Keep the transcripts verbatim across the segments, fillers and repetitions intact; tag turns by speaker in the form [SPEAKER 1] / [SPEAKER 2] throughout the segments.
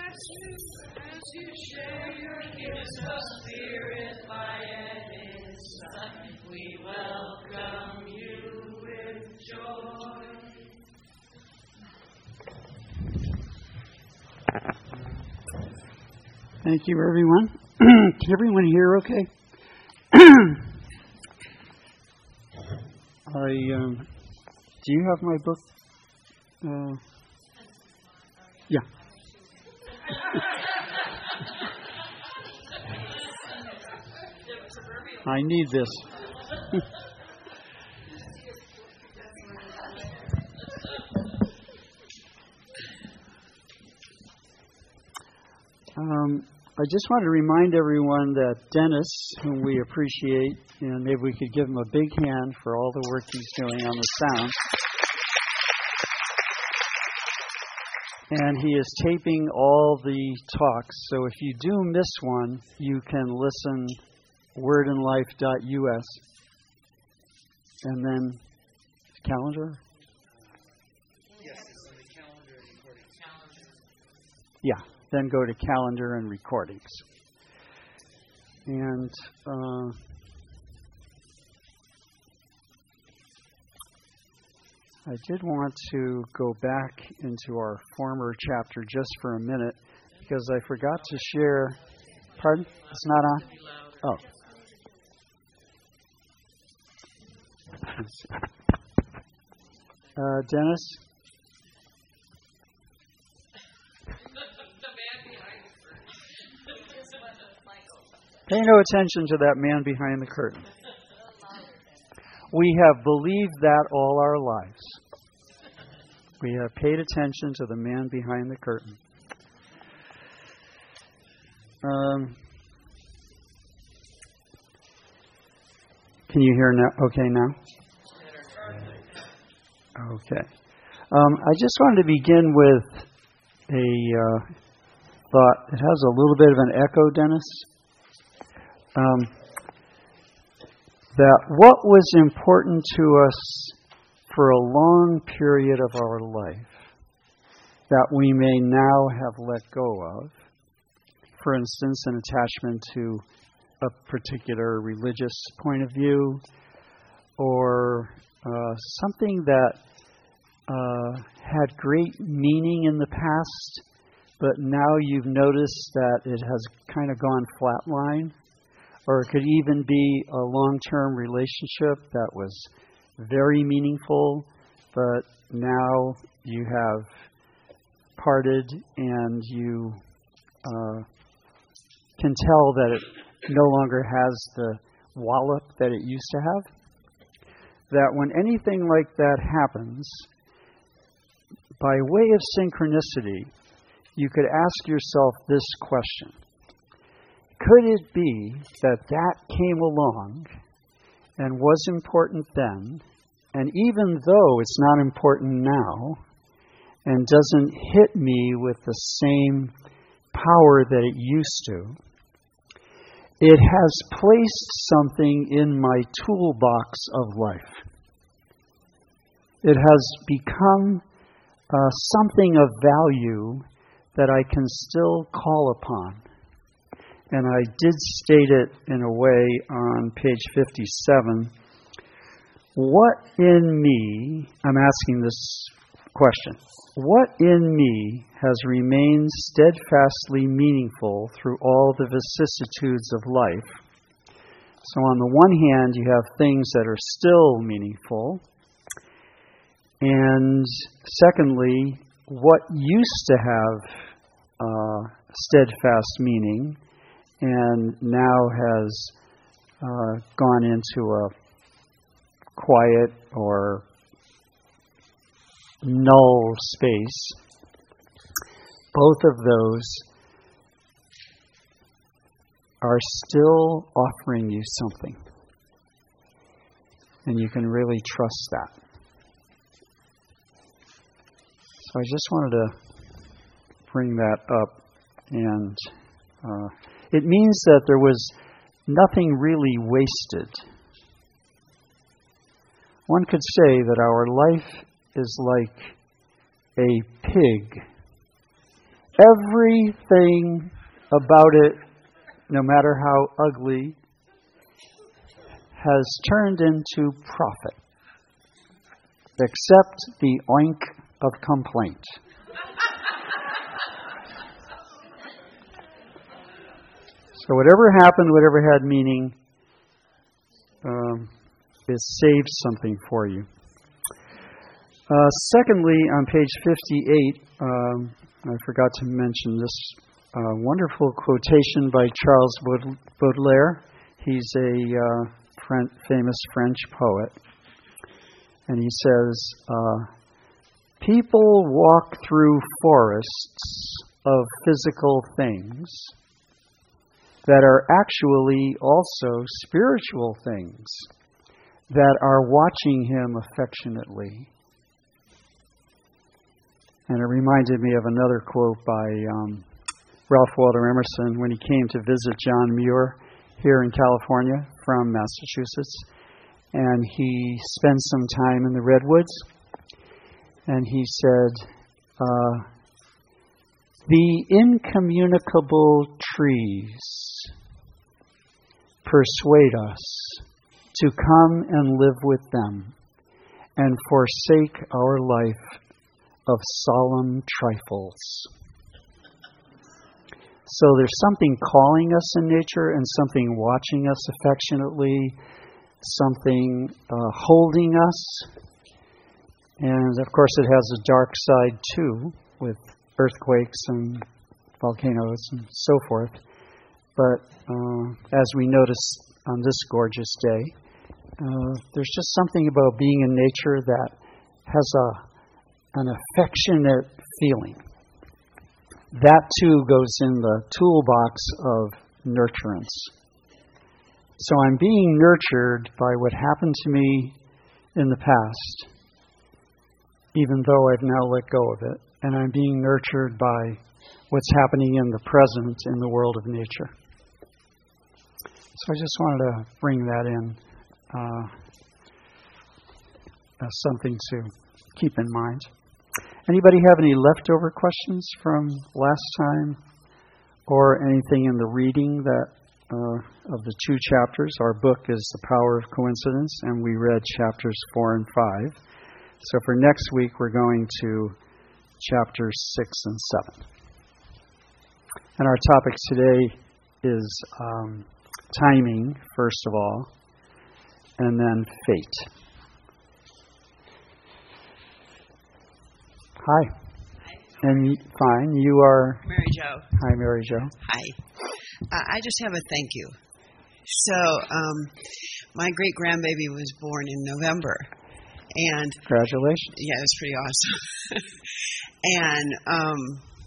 [SPEAKER 1] As you share your gifts of spirit, light, and insight, we welcome you with joy.
[SPEAKER 2] Thank you, everyone. Can everyone hear okay? I um, do you have my book? Uh, yeah. I need this. um, I just want to remind everyone that Dennis, whom we appreciate, and maybe we could give him a big hand for all the work he's doing on the sound. And he is taping all the talks. So if you do miss one, you can listen word and life dot U S and then calendar?
[SPEAKER 3] Yes, it's on the calendar and recordings.
[SPEAKER 2] Yeah, then go to calendar and recordings. And uh, I did want to go back into our former chapter just for a minute because I forgot to share. Pardon? It's not on? Oh. Uh, Dennis? Pay no attention to that man behind the curtain. We have believed that all our lives. We have paid attention to the man behind the curtain. Um, can you hear now? Okay, now? Okay. Um, I just wanted to begin with a uh, thought. It has a little bit of an echo, Dennis. Um, that what was important to us for a long period of our life that we may now have let go of, for instance, an attachment to a particular religious point of view, or uh, something that uh, had great meaning in the past, but now you've noticed that it has kind of gone flatline. Or it could even be a long-term relationship that was very meaningful, but now you have parted and you uh, can tell that it no longer has the wallop that it used to have. That when anything like that happens, by way of synchronicity, you could ask yourself this question. Could it be that that came along and was important then, and even though it's not important now, and doesn't hit me with the same power that it used to, it has placed something in my toolbox of life. It has become uh, something of value that I can still call upon. And I did state it in a way on page fifty-seven. What in me, I'm asking this question, what in me has remained steadfastly meaningful through all the vicissitudes of life? So on the one hand, you have things that are still meaningful. And secondly, what used to have uh, steadfast meaning and now has uh, gone into a quiet or null space. Both of those are still offering you something. And you can really trust that. So I just wanted to bring that up. And uh, it means that there was nothing really wasted. One could say that our life is like a pig. everything about it, no matter how ugly, has turned into profit, except the oink of complaint. So whatever happened, whatever had meaning, um, it saved something for you. Uh, secondly, on page fifty-eight, um, I forgot to mention this uh, wonderful quotation by Charles Baudelaire. He's a uh, French, famous French poet. And he says, uh, people walk through forests of physical things that are actually also spiritual things that are watching him affectionately. And it reminded me of another quote by um, Ralph Waldo Emerson when he came to visit John Muir here in California from Massachusetts. And he spent some time in the Redwoods. And he said, uh, the incommunicable trees persuade us to come and live with them and forsake our life of solemn trifles. So there's something calling us in nature and something watching us affectionately, something uh, holding us. And of course it has a dark side too, with earthquakes and volcanoes and so forth. But uh, as we notice on this gorgeous day, uh, there's just something about being in nature that has a an affectionate feeling. That too goes in the toolbox of nurturance. So I'm being nurtured by what happened to me in the past, even though I've now let go of it. And I'm being nurtured by what's happening in the present in the world of nature. So I just wanted to bring that in uh, as something to keep in mind. Anybody have any leftover questions from last time, or anything in the reading that uh, of the two chapters? Our book is The Power of Coincidence, and we read chapters four and five. So for next week, we're going to chapters six and seven. And our topic today is um, timing, first of all, and then fate. Hi. And y- fine. You are
[SPEAKER 4] Mary Jo.
[SPEAKER 2] Hi, Mary Jo.
[SPEAKER 4] Hi. Uh, I just have a thank you. So, um, my great grandbaby was born in November, and
[SPEAKER 2] Congratulations.
[SPEAKER 4] yeah, it was pretty awesome. and um,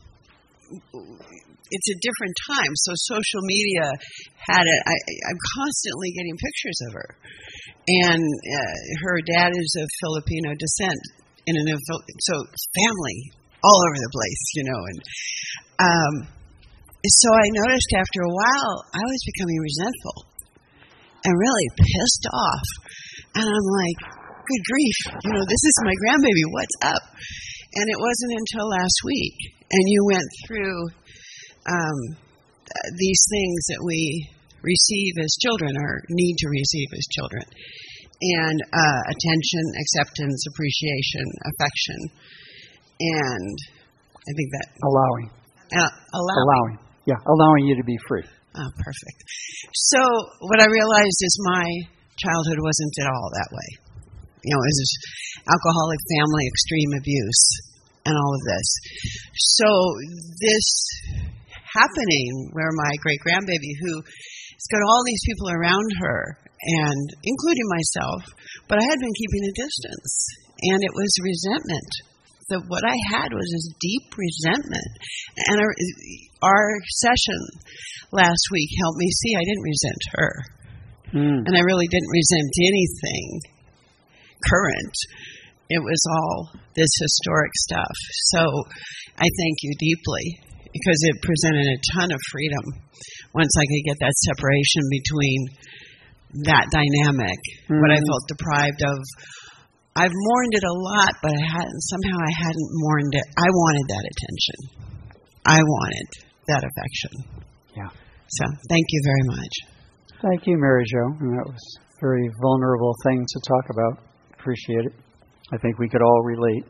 [SPEAKER 4] it's a different time, so social media had it. I, I'm constantly getting pictures of her, and uh, her dad is of Filipino descent. In an so family all over the place, you know, and um, so I noticed after a while I was becoming resentful and really pissed off, and I'm like, good grief, you know, this is my grandbaby, what's up? And it wasn't until last week, and you went through um, these things that we receive as children or need to receive as children. And uh, attention, acceptance, appreciation, affection, and I think that
[SPEAKER 2] Allowing.
[SPEAKER 4] uh, allowing.
[SPEAKER 2] Allowing. Yeah, allowing you to be free.
[SPEAKER 4] Oh, perfect. So what I realized is my childhood wasn't at all that way. You know, it was alcoholic family, extreme abuse, and all of this. So this happening where my great-grandbaby, who's got all these people around her, and including myself, but I had been keeping a distance, and it was resentment. So what I had was this deep resentment, and our, our session last week helped me see I didn't resent her, mm. and I really didn't resent anything current. It was all this historic stuff. So I thank you deeply, because it presented a ton of freedom once I could get that separation between that dynamic, mm-hmm. what I felt deprived of. I've mourned it a lot, but I hadn't, somehow I hadn't mourned it. I wanted that attention. I wanted that affection.
[SPEAKER 2] Yeah.
[SPEAKER 4] So thank you very much.
[SPEAKER 2] Thank you, Mary Jo. And that was a very vulnerable thing to talk about. Appreciate it. I think we could all relate.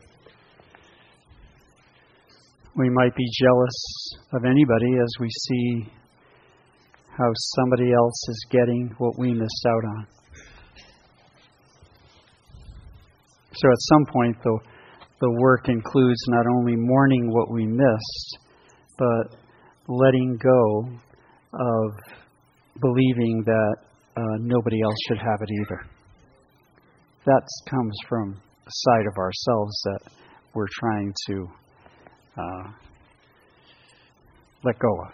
[SPEAKER 2] We might be jealous of anybody as we see how somebody else is getting what we missed out on. So at some point, the, the work includes not only mourning what we missed, but letting go of believing that uh, nobody else should have it either. That comes from a side of ourselves that we're trying to uh, let go of.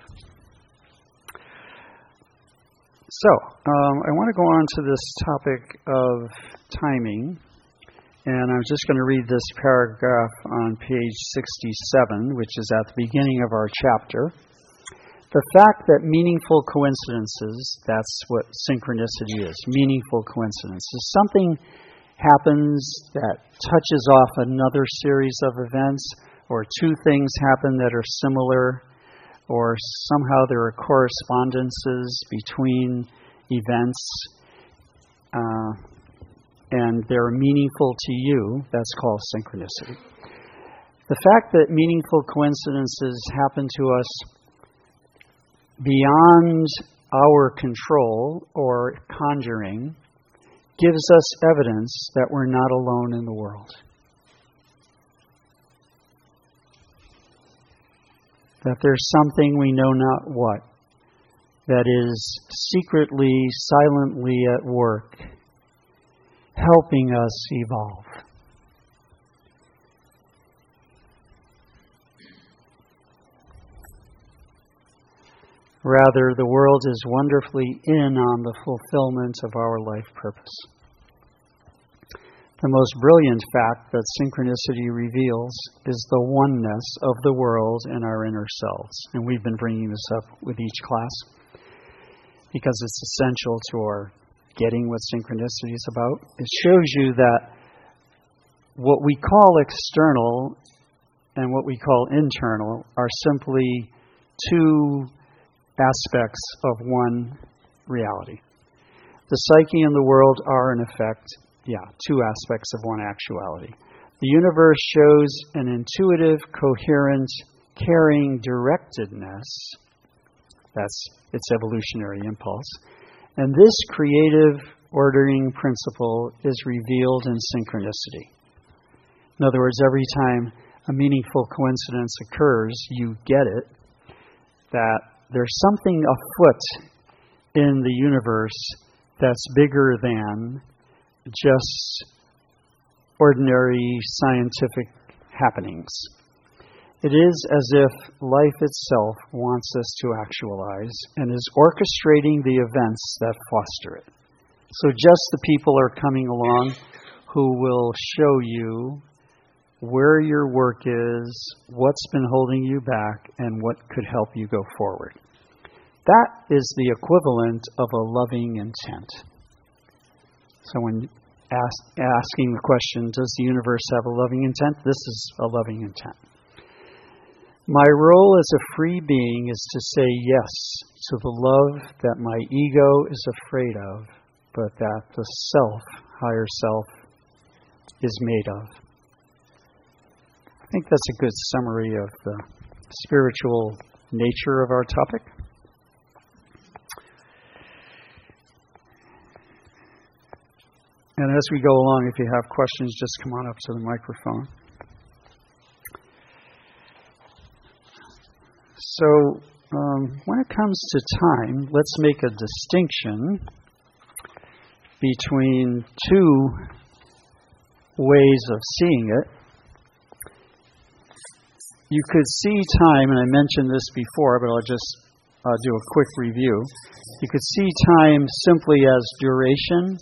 [SPEAKER 2] So, um, I want to go on to this topic of timing, and I'm just going to read this paragraph on page sixty-seven, which is at the beginning of our chapter. The fact that meaningful coincidences, that's what synchronicity is, meaningful coincidences. Something happens that touches off another series of events, or two things happen that are similar, or somehow there are correspondences between events, uh, and they're meaningful to you. That's called synchronicity. The fact that meaningful coincidences happen to us beyond our control or conjuring gives us evidence that we're not alone in the world. That there's something we know not what that is secretly, silently at work, helping us evolve. Rather, the world is wonderfully in on the fulfillment of our life purpose. The most brilliant fact that synchronicity reveals is the oneness of the world and our inner selves. And we've been bringing this up with each class because it's essential to our getting what synchronicity is about. It shows you that what we call external and what we call internal are simply two aspects of one reality. The psyche and the world are, in effect, yeah, two aspects of one actuality. The universe shows an intuitive, coherent, caring directedness. That's its evolutionary impulse. And this creative ordering principle is revealed in synchronicity. In other words, every time a meaningful coincidence occurs, you get it, that there's something afoot in the universe that's bigger than just ordinary scientific happenings. It is as if life itself wants us to actualize and is orchestrating the events that foster it. So just the people are coming along who will show you where your work is, what's been holding you back, and what could help you go forward. That is the equivalent of a loving intent. So when ask, asking the question, does the universe have a loving intent? This is a loving intent. My role as a free being is to say yes to the love that my ego is afraid of, but that the self, higher self, is made of. I think that's a good summary of the spiritual nature of our topic. And as we go along, if you have questions, just come on up to the microphone. So, um, when it comes to time, let's make a distinction between two ways of seeing it. You could see time, and I mentioned this before, but I'll just uh, do a quick review. You could see time simply as duration.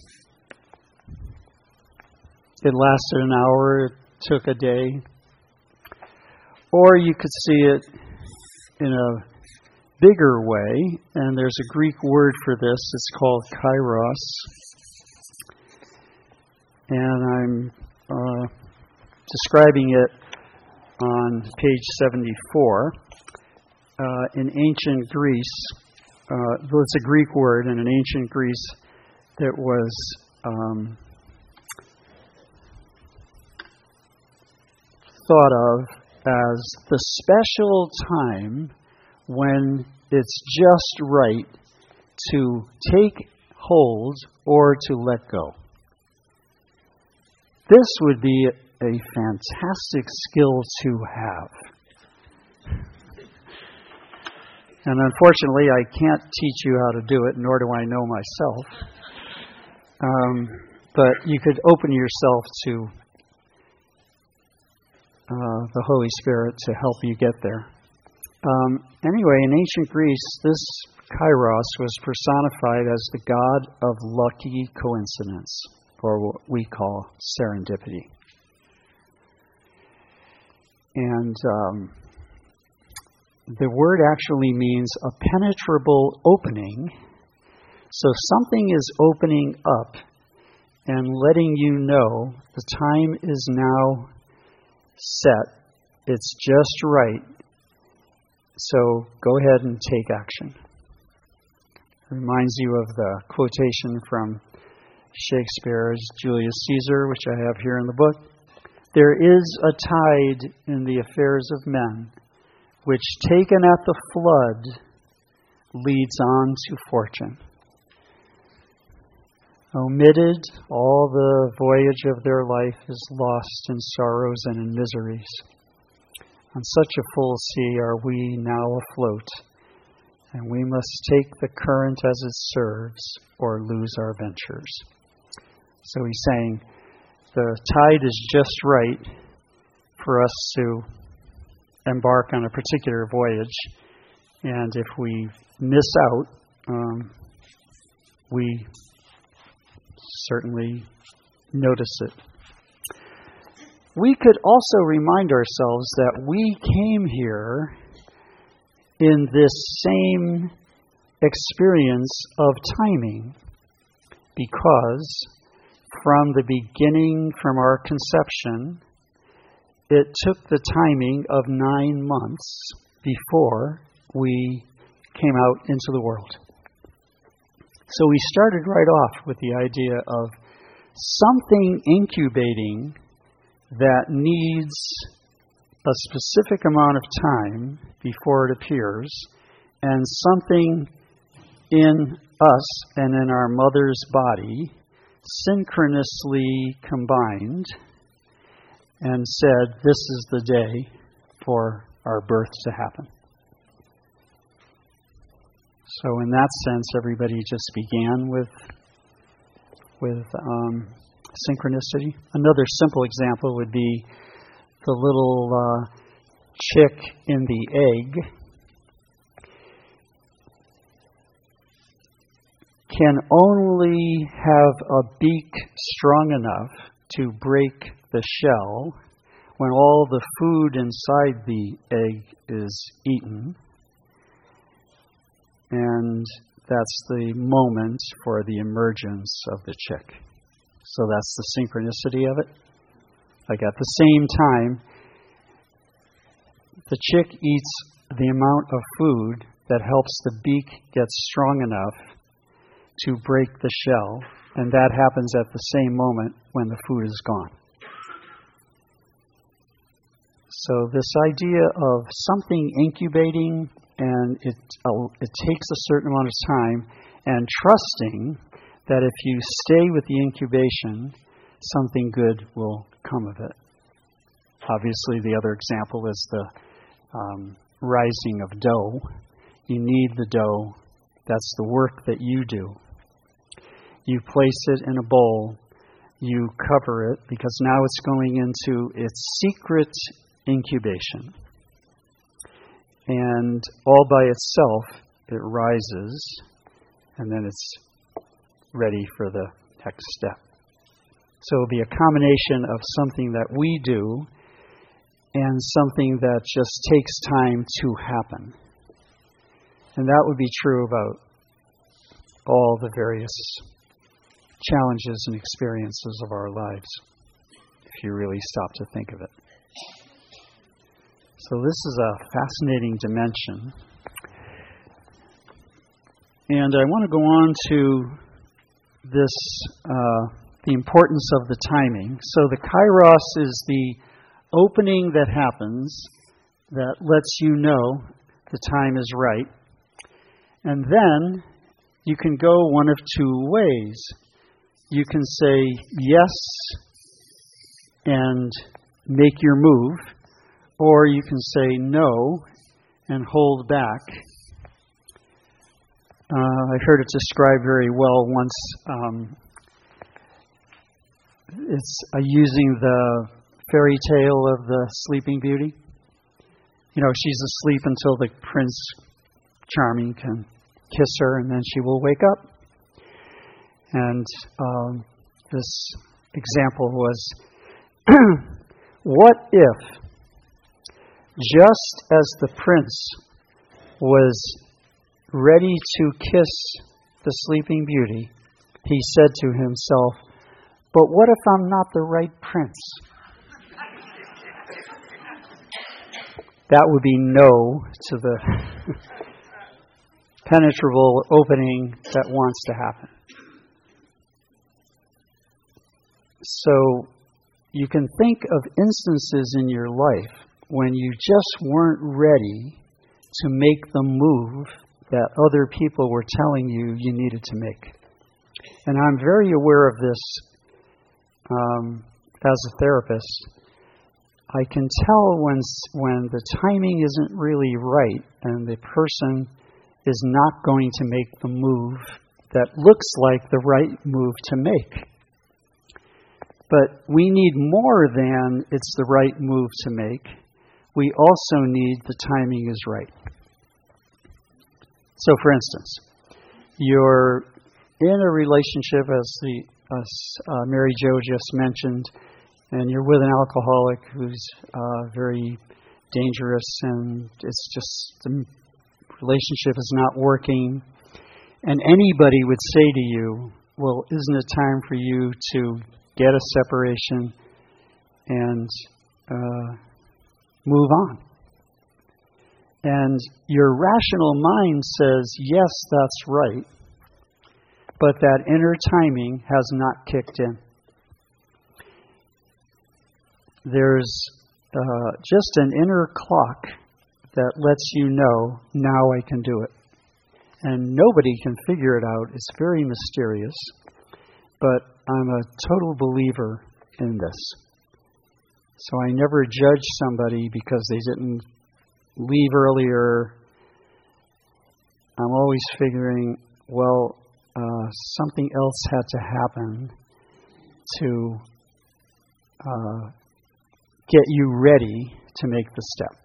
[SPEAKER 2] It lasted an hour, it took a day. Or you could see it in a bigger way, and there's a Greek word for this. It's called kairos. And I'm uh, describing it on page seventy-four. uh, in ancient Greece, uh, well, it's a Greek word, and in ancient Greece, that was um, thought of as the special time when it's just right to take hold or to let go. This would be a fantastic skill to have. And unfortunately, I can't teach you how to do it, nor do I know myself. Um, but you could open yourself to uh, the Holy Spirit to help you get there. Um, anyway, in ancient Greece, this Kairos was personified as the god of lucky coincidence, or what we call serendipity. And um, the word actually means a penetrable opening. So something is opening up and letting you know the time is now set. It's just right. So go ahead and take action. It reminds you of the quotation from Shakespeare's Julius Caesar, which I have here in the book. There is a tide in the affairs of men, which taken at the flood leads on to fortune. Omitted, all the voyage of their life is lost in sorrows and in miseries. On such a full sea are we now afloat, and we must take the current as it serves, or lose our ventures. So he's saying the tide is just right for us to embark on a particular voyage, and if we miss out, um, we certainly notice it. We could also remind ourselves that we came here in this same experience of timing, because from the beginning, from our conception, it took the timing of nine months before we came out into the world. So we started right off with the idea of something incubating that needs a specific amount of time before it appears, and something in us and in our mother's body synchronously combined and said, this is the day for our birth to happen. So in that sense, everybody just began with with um, synchronicity. Another simple example would be the little uh, chick in the egg can only have a beak strong enough to break the shell when all the food inside the egg is eaten. And that's the moment for the emergence of the chick. So that's the synchronicity of it. Like at the same time, the chick eats the amount of food that helps the beak get strong enough to break the shell, and that happens at the same moment when the food is gone. So this idea of something incubating, and it uh, it takes a certain amount of time, and trusting that if you stay with the incubation, something good will come of it. Obviously, the other example is the um, rising of dough. You need the dough. That's the work that you do. You place it in a bowl. You cover it, because now it's going into its secret incubation. And all by itself, it rises, and then it's ready for the next step. So it'll be a combination of something that we do and something that just takes time to happen. And that would be true about all the various challenges and experiences of our lives, if you really stop to think of it. So this is a fascinating dimension And I want to go on to this, uh, the importance of the timing. So the kairos is the opening that happens that lets you know the time is right. And then you can go one of two ways. You can say yes and make your move, or you can say no and hold back. Uh, I heard it described very well once. Um, it's uh, using the fairy tale of the Sleeping Beauty. You know, she's asleep until the Prince Charming can kiss her, and then she will wake up. And um, this example was, what if, just as the prince was ready to kiss the Sleeping Beauty, he said to himself, but what if I'm not the right prince? That would be no to the penetrable opening that wants to happen. So you can think of instances in your life when you just weren't ready to make the move that other people were telling you you needed to make. And I'm very aware of this um, as a therapist. I can tell when when the timing isn't really right and the person is not going to make the move that looks like the right move to make. But we need more than it's the right move to make. We also need the timing is right. So, for instance, you're in a relationship, as the as uh, Mary Jo just mentioned, and you're with an alcoholic who's uh, very dangerous, and it's just the relationship is not working. And anybody would say to you, well, isn't it time for you to get a separation and uh, move on? And your rational mind says, yes, that's right, but that inner timing has not kicked in. There's uh, just an inner clock that lets you know, now I can do it. And nobody can figure it out. It's very mysterious. But I'm a total believer in this. So I never judge somebody because they didn't leave earlier. I'm always figuring, well, uh, something else had to happen to uh, get you ready to make the step.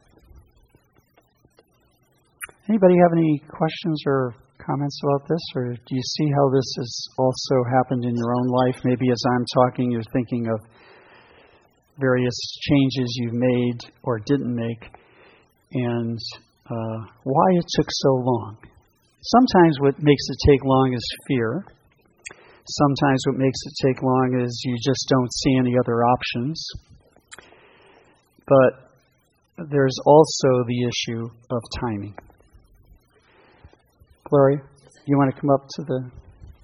[SPEAKER 2] Anybody have any questions or comments about this? Or do you see how this has also happened in your own life? Maybe as I'm talking, you're thinking of various changes you've made or didn't make, and uh, why it took so long. Sometimes what makes it take long is fear. Sometimes what makes it take long is you just don't see any other options. But there's also the issue of timing. Gloria, you want to come up to the...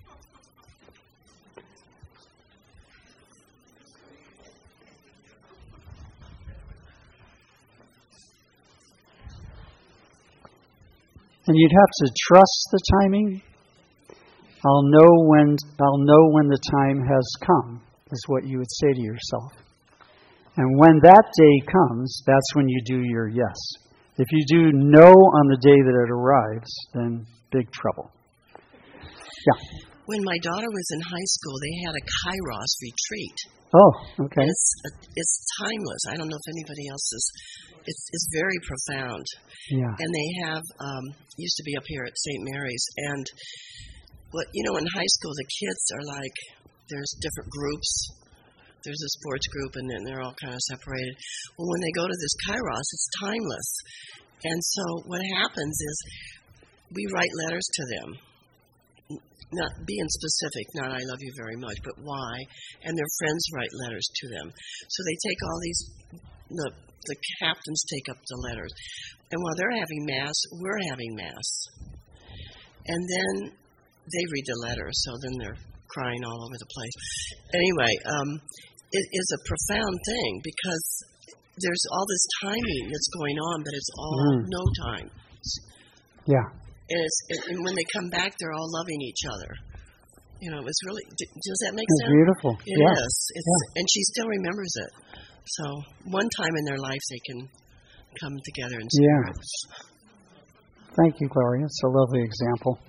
[SPEAKER 2] And you'd have to trust the timing. I'll know when I'll know when the time has come, is what you would say to yourself. And when that day comes, that's when you do your yes. If you do no on the day that it arrives, then big trouble. Yeah.
[SPEAKER 5] When my daughter was in high school, they had a Kairos retreat.
[SPEAKER 2] Oh, okay.
[SPEAKER 5] It's it's timeless. I don't know if anybody else is. It's it's very profound.
[SPEAKER 2] Yeah.
[SPEAKER 5] And they have um, used to be up here at Saint Mary's, and what you know in high school the kids are like there's different groups. There's a sports group, and then they're all kind of separated. Well, when they go to this Kairos, it's timeless, and so what happens is we write letters to them. Not being specific, not I love you very much, but why, and their friends write letters to them. So they take all these, the, the captains take up the letters. And while they're having Mass, we're having Mass. And then they read the letter, so then they're crying all over the place. Anyway, um, it is a profound thing because there's all this timing that's going on, but it's all
[SPEAKER 2] Mm.
[SPEAKER 5] no time.
[SPEAKER 2] Yeah.
[SPEAKER 5] And, it's, and when they come back, they're all loving each other. You know, it's really. d- Does that make
[SPEAKER 2] It's
[SPEAKER 5] sense?
[SPEAKER 2] beautiful.
[SPEAKER 5] It
[SPEAKER 2] yeah.
[SPEAKER 5] is. It's, and she still remembers it. So one time in their life, they can come together and
[SPEAKER 2] Yeah.
[SPEAKER 5] spirit.
[SPEAKER 2] Thank you, Gloria. It's a lovely example.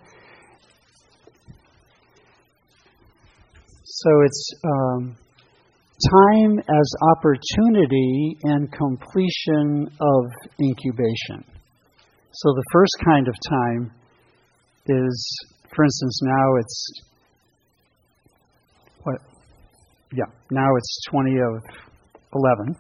[SPEAKER 2] So it's um, time as opportunity and completion of incubation. So the first kind of time is, for instance, now it's, what? Yeah, now it's twenty of eleven.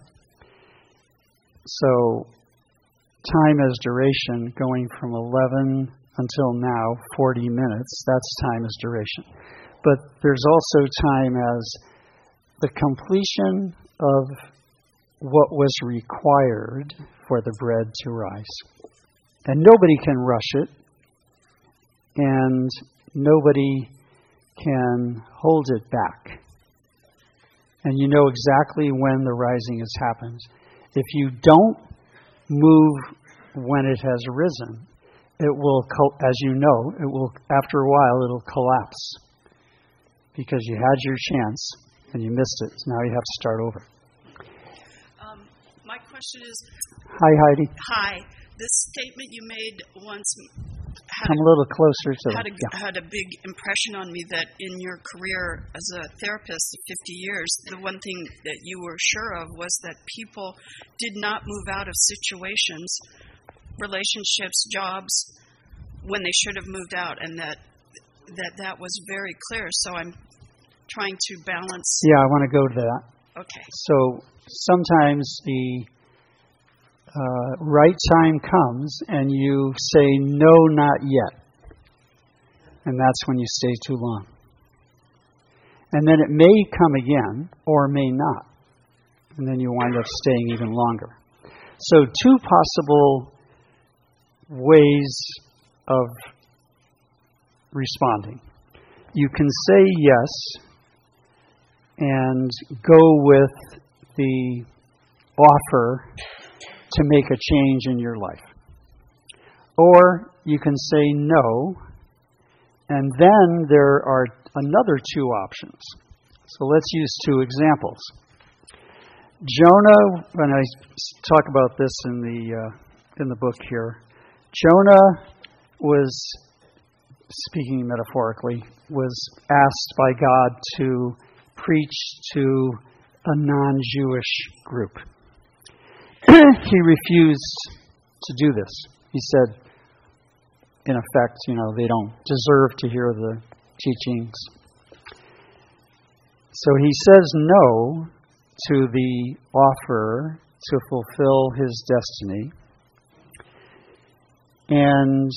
[SPEAKER 2] So time as duration going from eleven until now, forty minutes, that's time as duration. But there's also time as the completion of what was required for the bread to rise. And nobody can rush it, and nobody can hold it back. And you know exactly when the rising has happened. If you don't move when it has risen, it will, as you know, it will, after a while, it'll collapse. Because you had your chance and you missed it. So now you have to start over.
[SPEAKER 6] Um, my question is,
[SPEAKER 2] Hi, Heidi.
[SPEAKER 6] hi, this statement you made once had,
[SPEAKER 2] Come a little closer to
[SPEAKER 6] had,
[SPEAKER 2] the...
[SPEAKER 6] a,
[SPEAKER 2] Yeah.
[SPEAKER 6] had a big impression on me that in your career as a therapist of fifty years, the one thing that you were sure of was that people did not move out of situations, relationships, jobs, when they should have moved out, and that that that was very clear. So I'm trying to balance.
[SPEAKER 2] Yeah, I want to go to that.
[SPEAKER 6] Okay.
[SPEAKER 2] So sometimes the uh, right time comes and you say, no, not yet. And that's when you stay too long. And then it may come again or may not. And then you wind up staying even longer. So two possible ways of responding. You can say yes and go with the offer to make a change in your life. Or you can say no, and then there are another two options. So let's use two examples. Jonah, when I talk about this in the uh, in the book here, Jonah was, speaking metaphorically, was asked by God to preach to a non-Jewish group. He refused to do this. He said, in effect, you know, they don't deserve to hear the teachings. So he says no to the offer to fulfill his destiny. And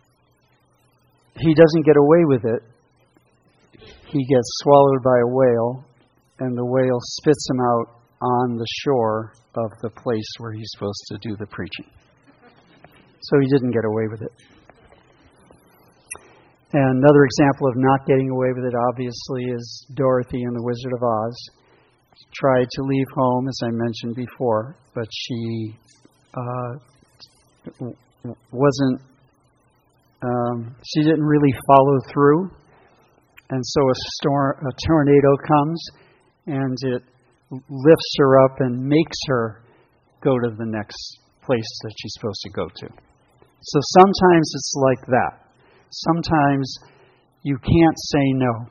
[SPEAKER 2] he doesn't get away with it. He gets swallowed by a whale, and the whale spits him out on the shore of the place where he's supposed to do the preaching. So he didn't get away with it. And another example of not getting away with it, obviously, is Dorothy in The Wizard of Oz. She tried to leave home, as I mentioned before, but she uh, wasn't, um, she didn't really follow through. And so a storm, a tornado comes, and it lifts her up and makes her go to the next place that she's supposed to go to. So sometimes it's like that. Sometimes you can't say no.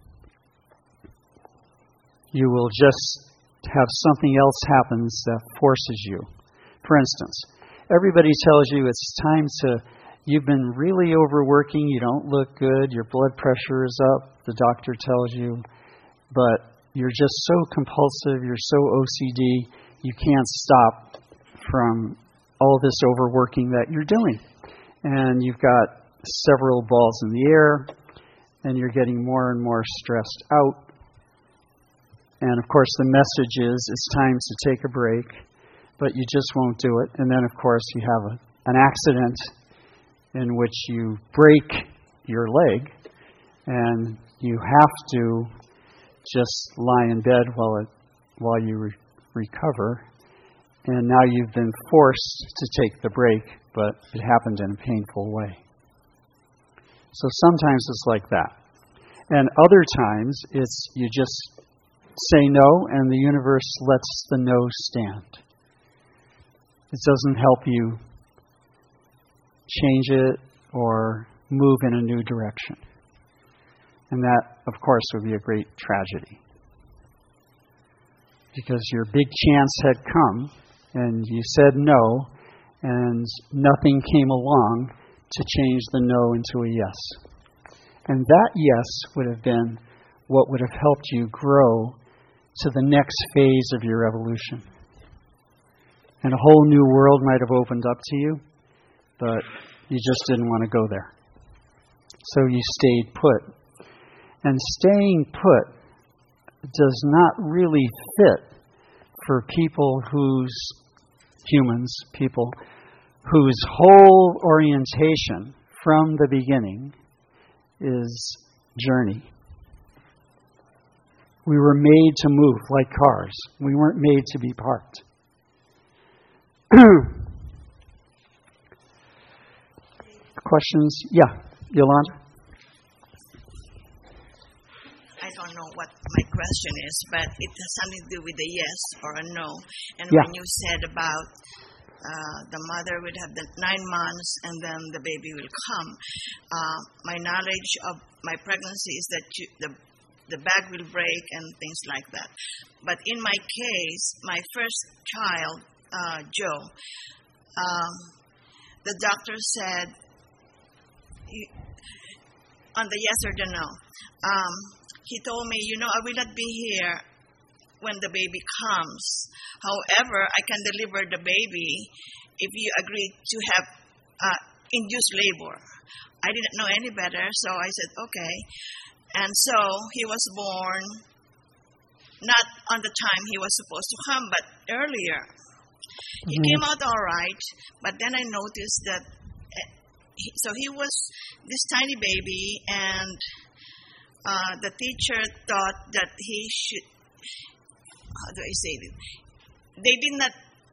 [SPEAKER 2] You will just have something else happens that forces you. For instance, everybody tells you it's time to, you've been really overworking, you don't look good, your blood pressure is up, the doctor tells you, but you're just so compulsive, you're so O C D, you can't stop from all this overworking that you're doing. And you've got several balls in the air, and you're getting more and more stressed out. And of course the message is, it's time to take a break, but you just won't do it. And then of course you have a, an accident in which you break your leg, and you have to just lie in bed while it while you re- recover. And now you've been forced to take the break, but it happened in a painful way. So sometimes it's like that. And other times it's you just say no and the universe lets the no stand. It doesn't help you change it or move in a new direction. And that, of course, would be a great tragedy. Because your big chance had come, and you said no, and nothing came along to change the no into a yes. And that yes would have been what would have helped you grow to the next phase of your evolution. And a whole new world might have opened up to you, but you just didn't want to go there. So you stayed put. And staying put does not really fit for people whose, humans, people, whose whole orientation from the beginning is journey. We were made to move like cars. We weren't made to be parked. Questions? Yeah, Yolanda?
[SPEAKER 7] I don't know what my question is, but it has something to do with a yes or a no. And
[SPEAKER 2] Yeah.
[SPEAKER 7] when you said about uh, the mother would have the nine months and then the baby will come, uh, my knowledge of my pregnancy is that you, the the bag will break and things like that. But in my case, my first child, uh, Joe, um, the doctor said, he- on the yes or the no, um, he told me, you know, I will not be here when the baby comes. However, I can deliver the baby if you agree to have uh, induced labor. I didn't know any better, so I said, okay. And so he was born not on the time he was supposed to come, but earlier. He
[SPEAKER 2] Mhm.
[SPEAKER 7] came out all right, but then I noticed that, uh, he, so he was this tiny baby, and uh, the teacher thought that he should, how do I say it? They did not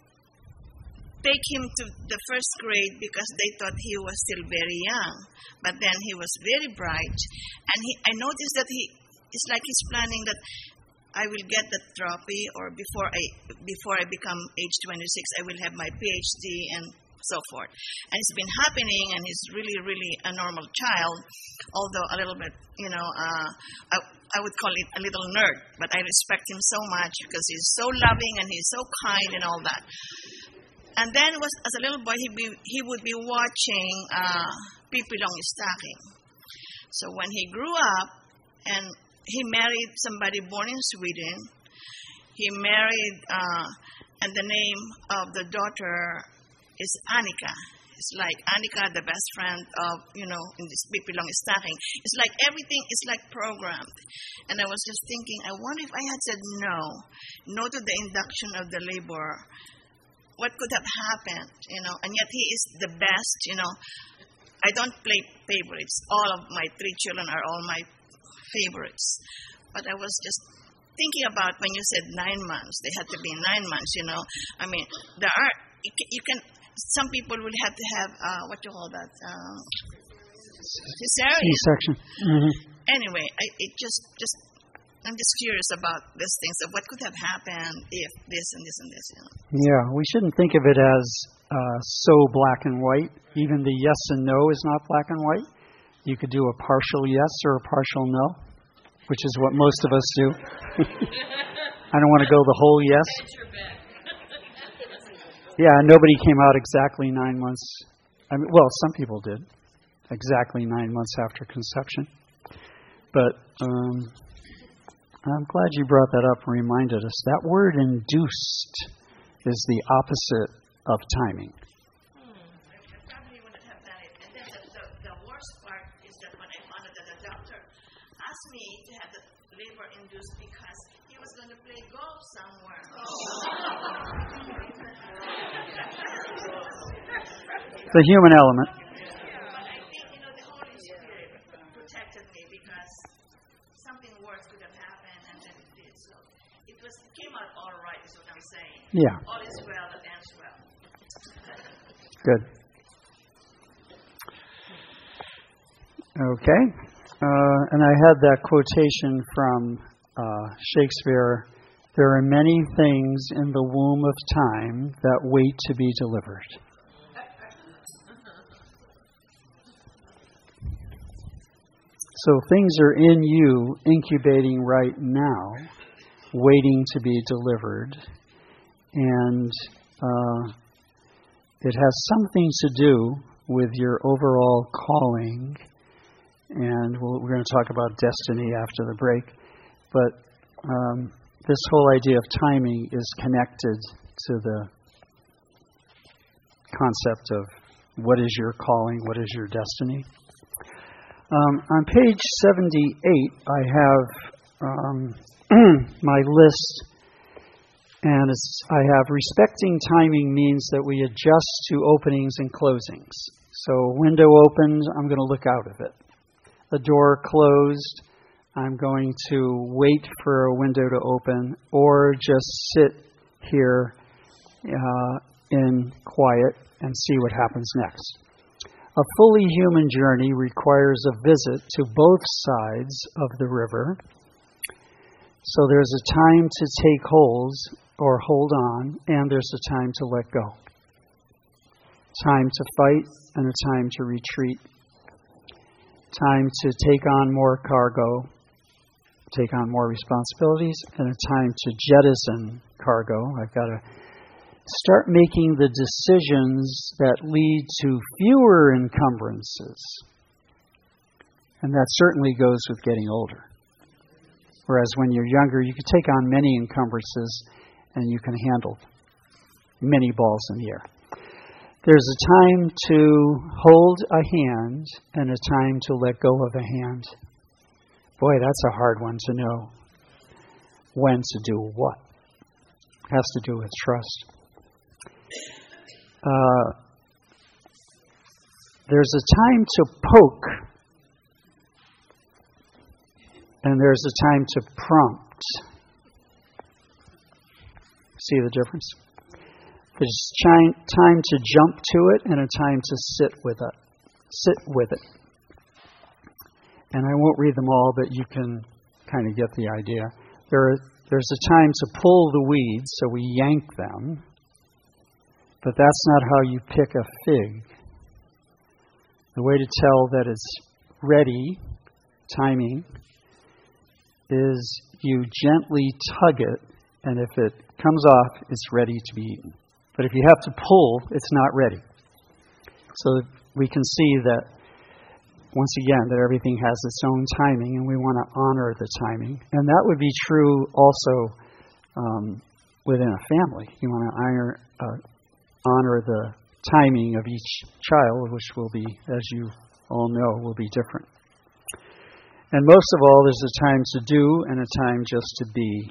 [SPEAKER 7] take him to the first grade because they thought he was still very young. But then he was very bright, and he, I noticed that he, it's like he's planning that I will get the trophy, or before I before I become age twenty-six, I will have my P H D and so forth. And it's been happening, and he's really, really a normal child, although a little bit, you know, uh, I, I would call it a little nerd, but I respect him so much because he's so loving and he's so kind and all that. And then was, as a little boy, he be, he would be watching uh, Pippi Longstocking. So when he grew up and he married somebody born in Sweden, he married, uh, and the name of the daughter is Annika. It's like Annika, the best friend of, you know, in this Pippi Longstocking. It's like everything is like programmed. And I was just thinking, I wonder if I had said no, no to the induction of the labor, what could have happened, you know? And yet he is the best, you know. I don't play favorites. All of my three children are all my favorites. But I was just thinking about when you said nine months, they had to be nine months, you know. I mean, there are, you can, you can some people will have to have, uh, what you call that, uh, cesarean.
[SPEAKER 2] C-section. Mm-hmm.
[SPEAKER 7] Anyway, I, it just, just, I'm just curious about these things of what could have happened if this and this and this, you know.
[SPEAKER 2] Yeah, we shouldn't think of it as uh, so black and white. Even the yes and no is not black and white. You could do a partial yes or a partial no, which is what most of us do. I don't want to go the whole yes. Yeah, nobody came out exactly nine months. I mean, well, some people did, exactly nine months after conception. But um, I'm glad you brought that up and reminded us. That word induced is the opposite of timing.
[SPEAKER 7] Hmm. I probably wouldn't have done it. And then the, the, the worst part is that when I found out that the doctor asked me to have the labor induced because he was going to play golf somewhere.
[SPEAKER 2] The human element.
[SPEAKER 7] But I think, you know, the Holy Spirit
[SPEAKER 2] Yeah.
[SPEAKER 7] All is well that ends well.
[SPEAKER 2] Good. Okay. Uh, and I had that quotation from uh, Shakespeare. There are many things in the womb of time that wait to be delivered. So things are in you, incubating right now, waiting to be delivered. And uh, it has something to do with your overall calling. And we'll, we're going to talk about destiny after the break. But um, this whole idea of timing is connected to the concept of what is your calling, what is your destiny. Um, on page seventy-eight, I have um, my list, and it's, I have respecting timing means that we adjust to openings and closings. So a window opened, I'm going to look out of it. A door closed, I'm going to wait for a window to open, or just sit here uh, in quiet and see what happens next. A fully human journey requires a visit to both sides of the river. So there's a time to take holds or hold on, and there's a time to let go. Time to fight and a time to retreat. Time to take on more cargo, take on more responsibilities, and a time to jettison cargo. I've got to start making the decisions that lead to fewer encumbrances. And that certainly goes with getting older. Whereas when you're younger, you can take on many encumbrances and you can handle many balls in the air. There's a time to hold a hand and a time to let go of a hand. Boy, that's a hard one to know. When to do what? It has to do with trust. Uh, there's a time to poke, and there's a time to prompt. See the difference? There's time to jump to it and a time to sit with it. Sit with it. And I won't read them all, but you can kind of get the idea. There are, there's a time to pull the weeds, so we yank them. But that's not how you pick a fig. The way to tell that it's ready, timing, is you gently tug it, and if it comes off, it's ready to be eaten. But if you have to pull, it's not ready. So we can see that, once again, that everything has its own timing, and we want to honor the timing. And that would be true also um, within a family. You want to honor, uh, honor the timing of each child, which will be, as you all know, will be different. And most of all, there's a time to do and a time just to be.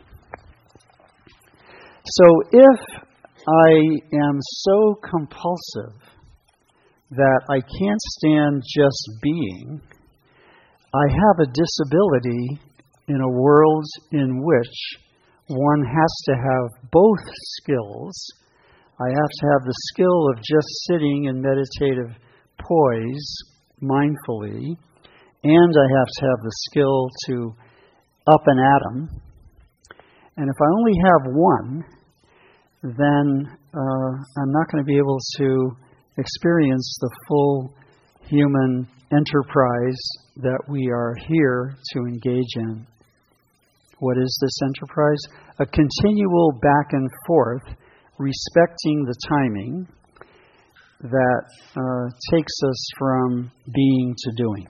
[SPEAKER 2] So if I am so compulsive that I can't stand just being, I have a disability in a world in which one has to have both skills. I have to have the skill of just sitting in meditative poise mindfully, and I have to have the skill to up and atom. And if I only have one, then uh, I'm not going to be able to experience the full human enterprise that we are here to engage in. What is this enterprise? A continual back and forth, respecting the timing that uh, takes us from being to doing.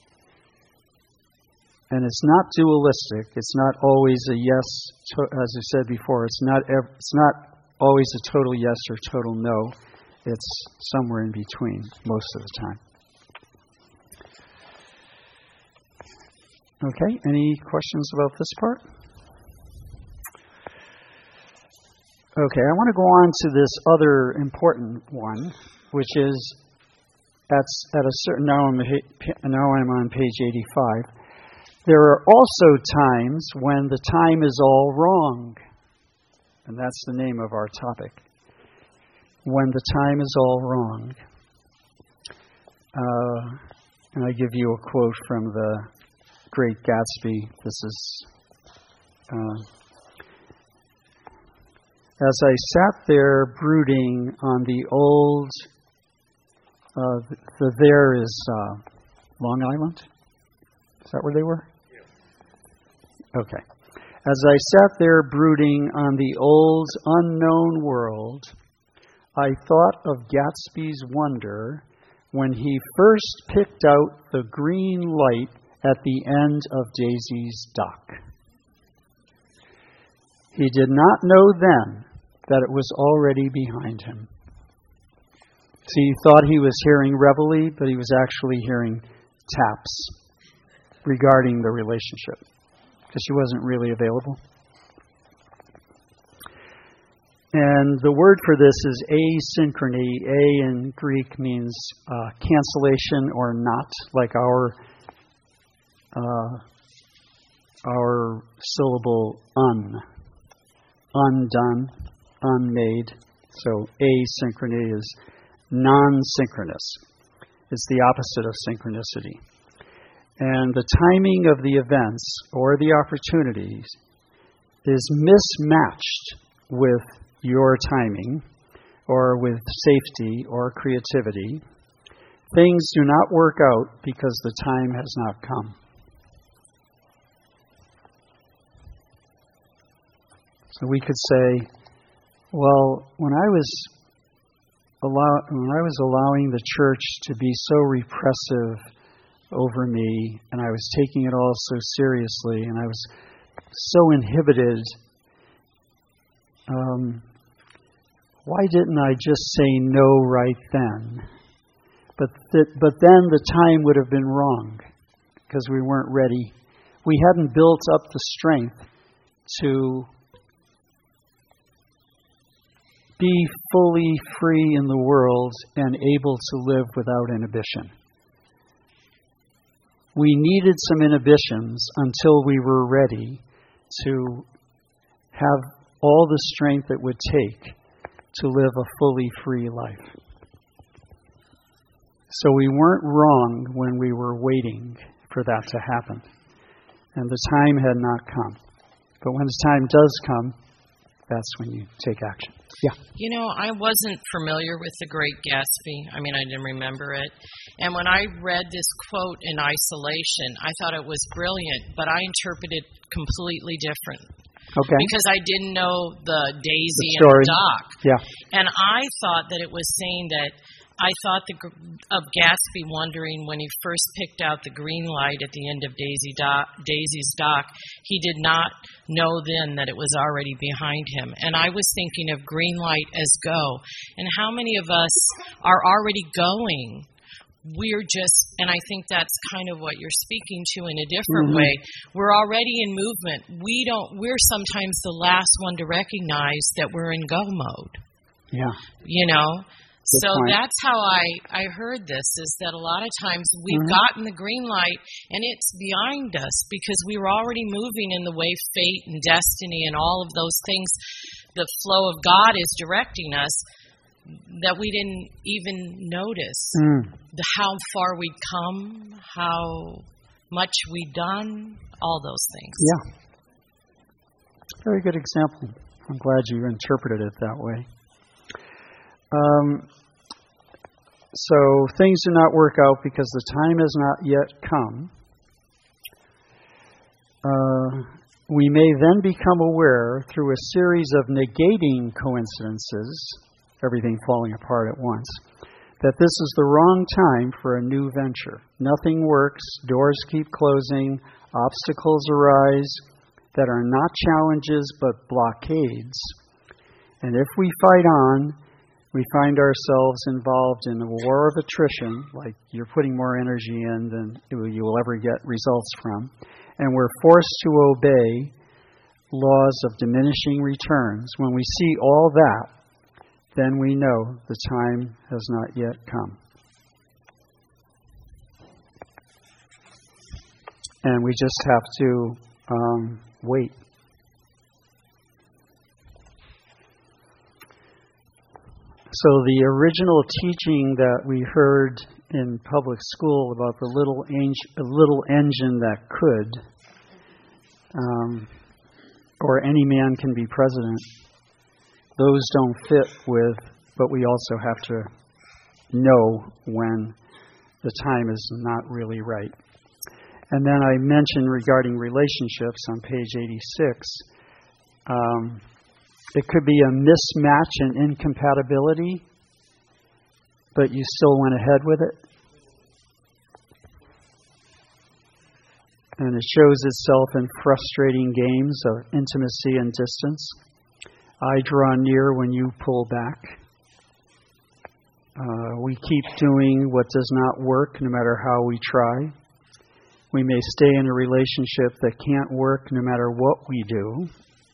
[SPEAKER 2] And it's not dualistic. It's not always a yes, to, as I said before. It's not. Ev- it's not always a total yes or total no. It's somewhere in between most of the time. Okay, any questions about this part? Okay, I want to go on to this other important one, which is at, at a certain, now I'm, now I'm on page eighty-five. There are also times when the time is all wrong. and that's the name of our topic. When the time is all wrong. Uh, and I give you a quote from the Great Gatsby. This is, uh, as I sat there brooding on the old, uh, the, the there is uh, Long Island? Is that where they were? Yeah. Okay. As I sat there brooding on the old unknown world, I thought of Gatsby's wonder when he first picked out the green light at the end of Daisy's dock. He did not know then that it was already behind him. See, he thought he was hearing reveille, but he was actually hearing taps regarding the relationship, because she wasn't really available. And the word for this is asynchrony. A in Greek means uh, cancellation or not, like our uh, our syllable un, undone, unmade. So asynchrony is non-synchronous. It's the opposite of synchronicity. And the timing of the events or the opportunities is mismatched with your timing, or with safety or creativity. Things do not work out because the time has not come. So we could say, well, when I was allow when I was allowing the church to be so repressive over me, and I was taking it all so seriously, and I was so inhibited, um, why didn't I just say no right then? But th- but then the time would have been wrong because we weren't ready. We hadn't built up the strength to be fully free in the world and able to live without inhibition. We needed some inhibitions until we were ready to have all the strength it would take to live a fully free life. So we weren't wrong when we were waiting for that to happen. And the time had not come. But when the time does come, that's when you take action. Yeah.
[SPEAKER 8] You know, I wasn't familiar with The Great Gatsby. I mean, I didn't remember it. And when I read this quote in isolation, I thought it was brilliant, but I interpreted it completely different.
[SPEAKER 2] Okay.
[SPEAKER 8] Because I didn't know the Daisy
[SPEAKER 2] the
[SPEAKER 8] and the dock.
[SPEAKER 2] Yeah.
[SPEAKER 8] And I thought that it was saying that I thought the, of Gatsby wondering when he first picked out the green light at the end of Daisy dock, Daisy's dock, he did not know then that it was already behind him. And I was thinking of green light as go. And how many of us are already going? We're just, and I think that's kind of what you're speaking to in a different
[SPEAKER 2] mm-hmm.
[SPEAKER 8] way. We're already in movement. We don't, we're sometimes the last one to recognize that we're in go mode.
[SPEAKER 2] Yeah.
[SPEAKER 8] You know?
[SPEAKER 2] Good
[SPEAKER 8] so
[SPEAKER 2] point.
[SPEAKER 8] that's how I, I heard this, is that a lot of times we've
[SPEAKER 2] mm-hmm.
[SPEAKER 8] gotten the green light and it's behind us because we were already moving in the way fate and destiny and all of those things, the flow of God is directing us, that we didn't even notice
[SPEAKER 2] mm.
[SPEAKER 8] the how far we'd come, how much we'd done, all those things.
[SPEAKER 2] Yeah. Very good example. I'm glad you interpreted it that way. Um, so things do not work out because the time has not yet come. Uh, we may then become aware through a series of negating coincidences, everything falling apart at once, that this is the wrong time for a new venture. Nothing works, doors keep closing, obstacles arise that are not challenges but blockades. And if we fight on, we find ourselves involved in a war of attrition, like you're putting more energy in than you will ever get results from, and we're forced to obey laws of diminishing returns. When we see all that, then we know the time has not yet come. And we just have to um, wait. So the original teaching that we heard in public school about the little, ang- little engine that could, um, or any man can be president, those don't fit with, but we also have to know when the time is not really right. And then I mentioned regarding relationships on page eighty-six, um, it could be a mismatch and incompatibility, but you still went ahead with it. And it shows itself in frustrating games of intimacy and distance. I draw near when you pull back. Uh, we keep doing what does not work no matter how we try. We may stay in a relationship that can't work no matter what we do.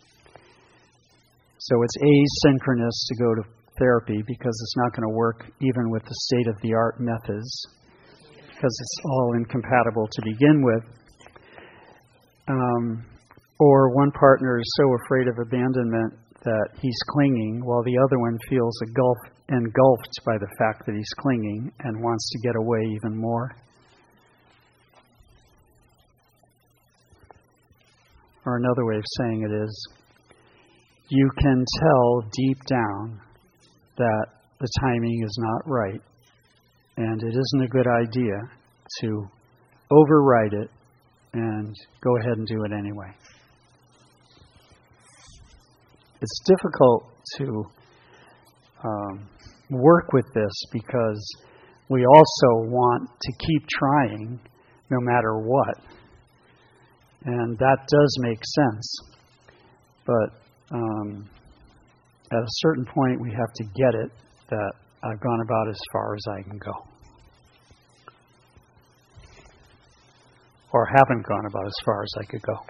[SPEAKER 2] So it's asynchronous to go to therapy because it's not going to work even with the state-of-the-art methods because it's all incompatible to begin with. Um, or one partner is so afraid of abandonment that he's clinging while the other one feels engulfed, engulfed by the fact that he's clinging and wants to get away even more. Or another way of saying it is, you can tell deep down that the timing is not right, and it isn't a good idea to override it and go ahead and do it anyway. It's difficult to um, work with this because we also want to keep trying no matter what. And that does make sense. But um, at a certain point, we have to get it that I've gone about as far as I can go. Or haven't gone about as far as I could go.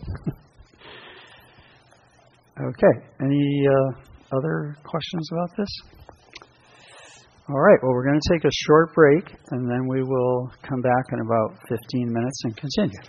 [SPEAKER 2] Okay. Any uh, other questions about this? All right. Well, we're going to take a short break, and then we will come back in about fifteen minutes and continue.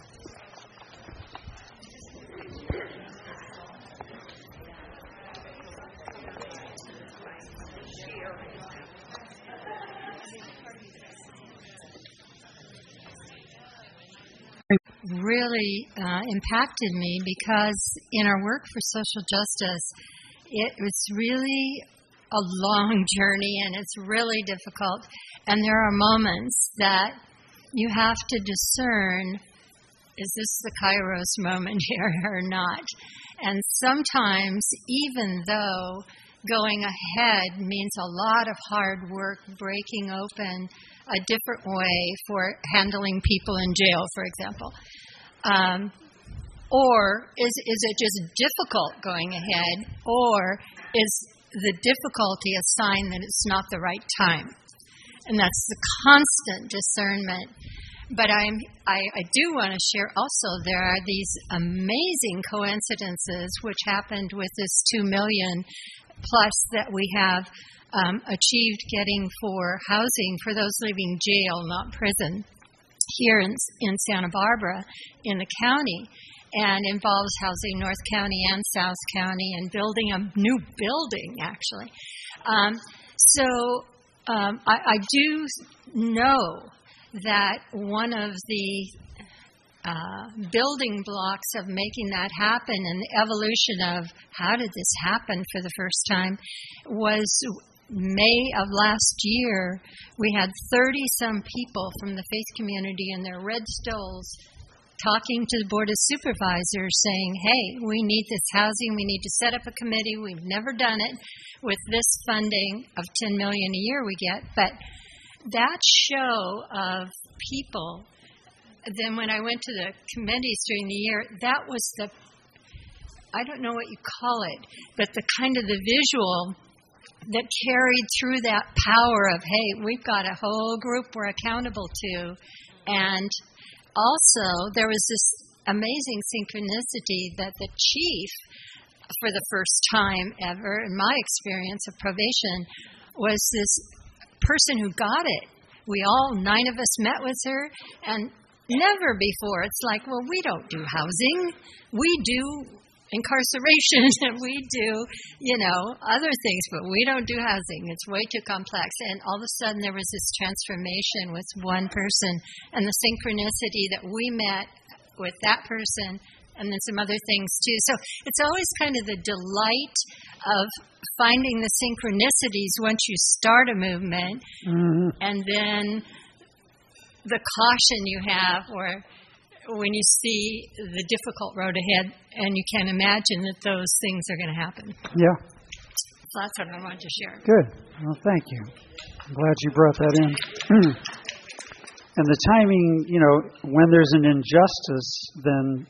[SPEAKER 9] Really uh, impacted me because in our work for social justice, it was really a long journey and it's really difficult. And there are moments that you have to discern, is this the Kairos moment here or not? And sometimes, even though going ahead means a lot of hard work, breaking open a different way for handling people in jail, for example. Um, or is is it just difficult going ahead, or is the difficulty a sign that it's not the right time? And that's the constant discernment. But I'm, I, I do want to share also there are these amazing coincidences which happened with this two million plus that we have um, achieved getting for housing for those leaving jail, not prison, here in, in Santa Barbara in the county, and involves housing North County and South County and building a new building, actually. Um, so um, I, I do know that one of the uh, building blocks of making that happen and the evolution of how did this happen for the first time was May of last year. We had thirty-some people from the faith community in their red stoles talking to the Board of Supervisors saying, hey, we need this housing, we need to set up a committee, we've never done it with this funding of ten million dollars a year we get. But that show of people, then when I went to the committees during the year, that was the, I don't know what you call it, but the kind of the visual that carried through that power of, hey, we've got a whole group we're accountable to. And also, there was this amazing synchronicity that the chief, for the first time ever in my experience of probation, was this person who got it. We all, nine of us met with her, and never before, it's like, well, we don't do housing. We do incarceration and we do, you know, other things, but we don't do housing. It's way too complex. And all of a sudden there was this transformation with one person and the synchronicity that we met with that person and then some other things too. So it's always kind of the delight of finding the synchronicities once you start a movement, mm-hmm. and then the caution you have or when you see the difficult road ahead and you can't imagine that those things are going to happen.
[SPEAKER 2] Yeah.
[SPEAKER 9] So that's what I wanted to share.
[SPEAKER 2] Good. Well, thank you. I'm glad you brought that in. And the timing, you know, when there's an injustice, then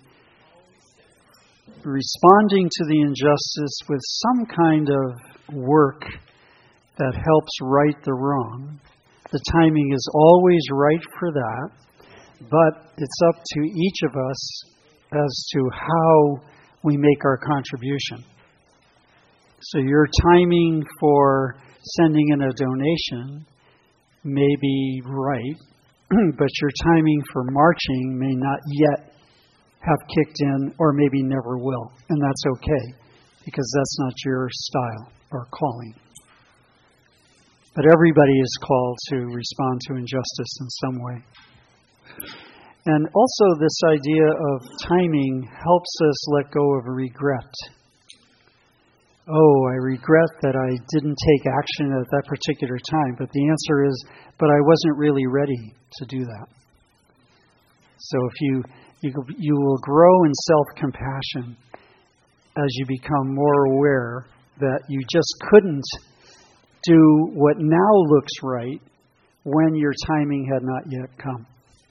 [SPEAKER 2] responding to the injustice with some kind of work that helps right the wrong. The timing is always right for that. But it's up to each of us as to how we make our contribution. So your timing for sending in a donation may be right, but your timing for marching may not yet have kicked in or maybe never will. And that's okay, because that's not your style or calling. But everybody is called to respond to injustice in some way. And also this idea of timing helps us let go of regret. Oh, I regret that I didn't take action at that particular time. But the answer is, but I wasn't really ready to do that. So if you you, you will grow in self-compassion as you become more aware that you just couldn't do what now looks right when your timing had not yet come.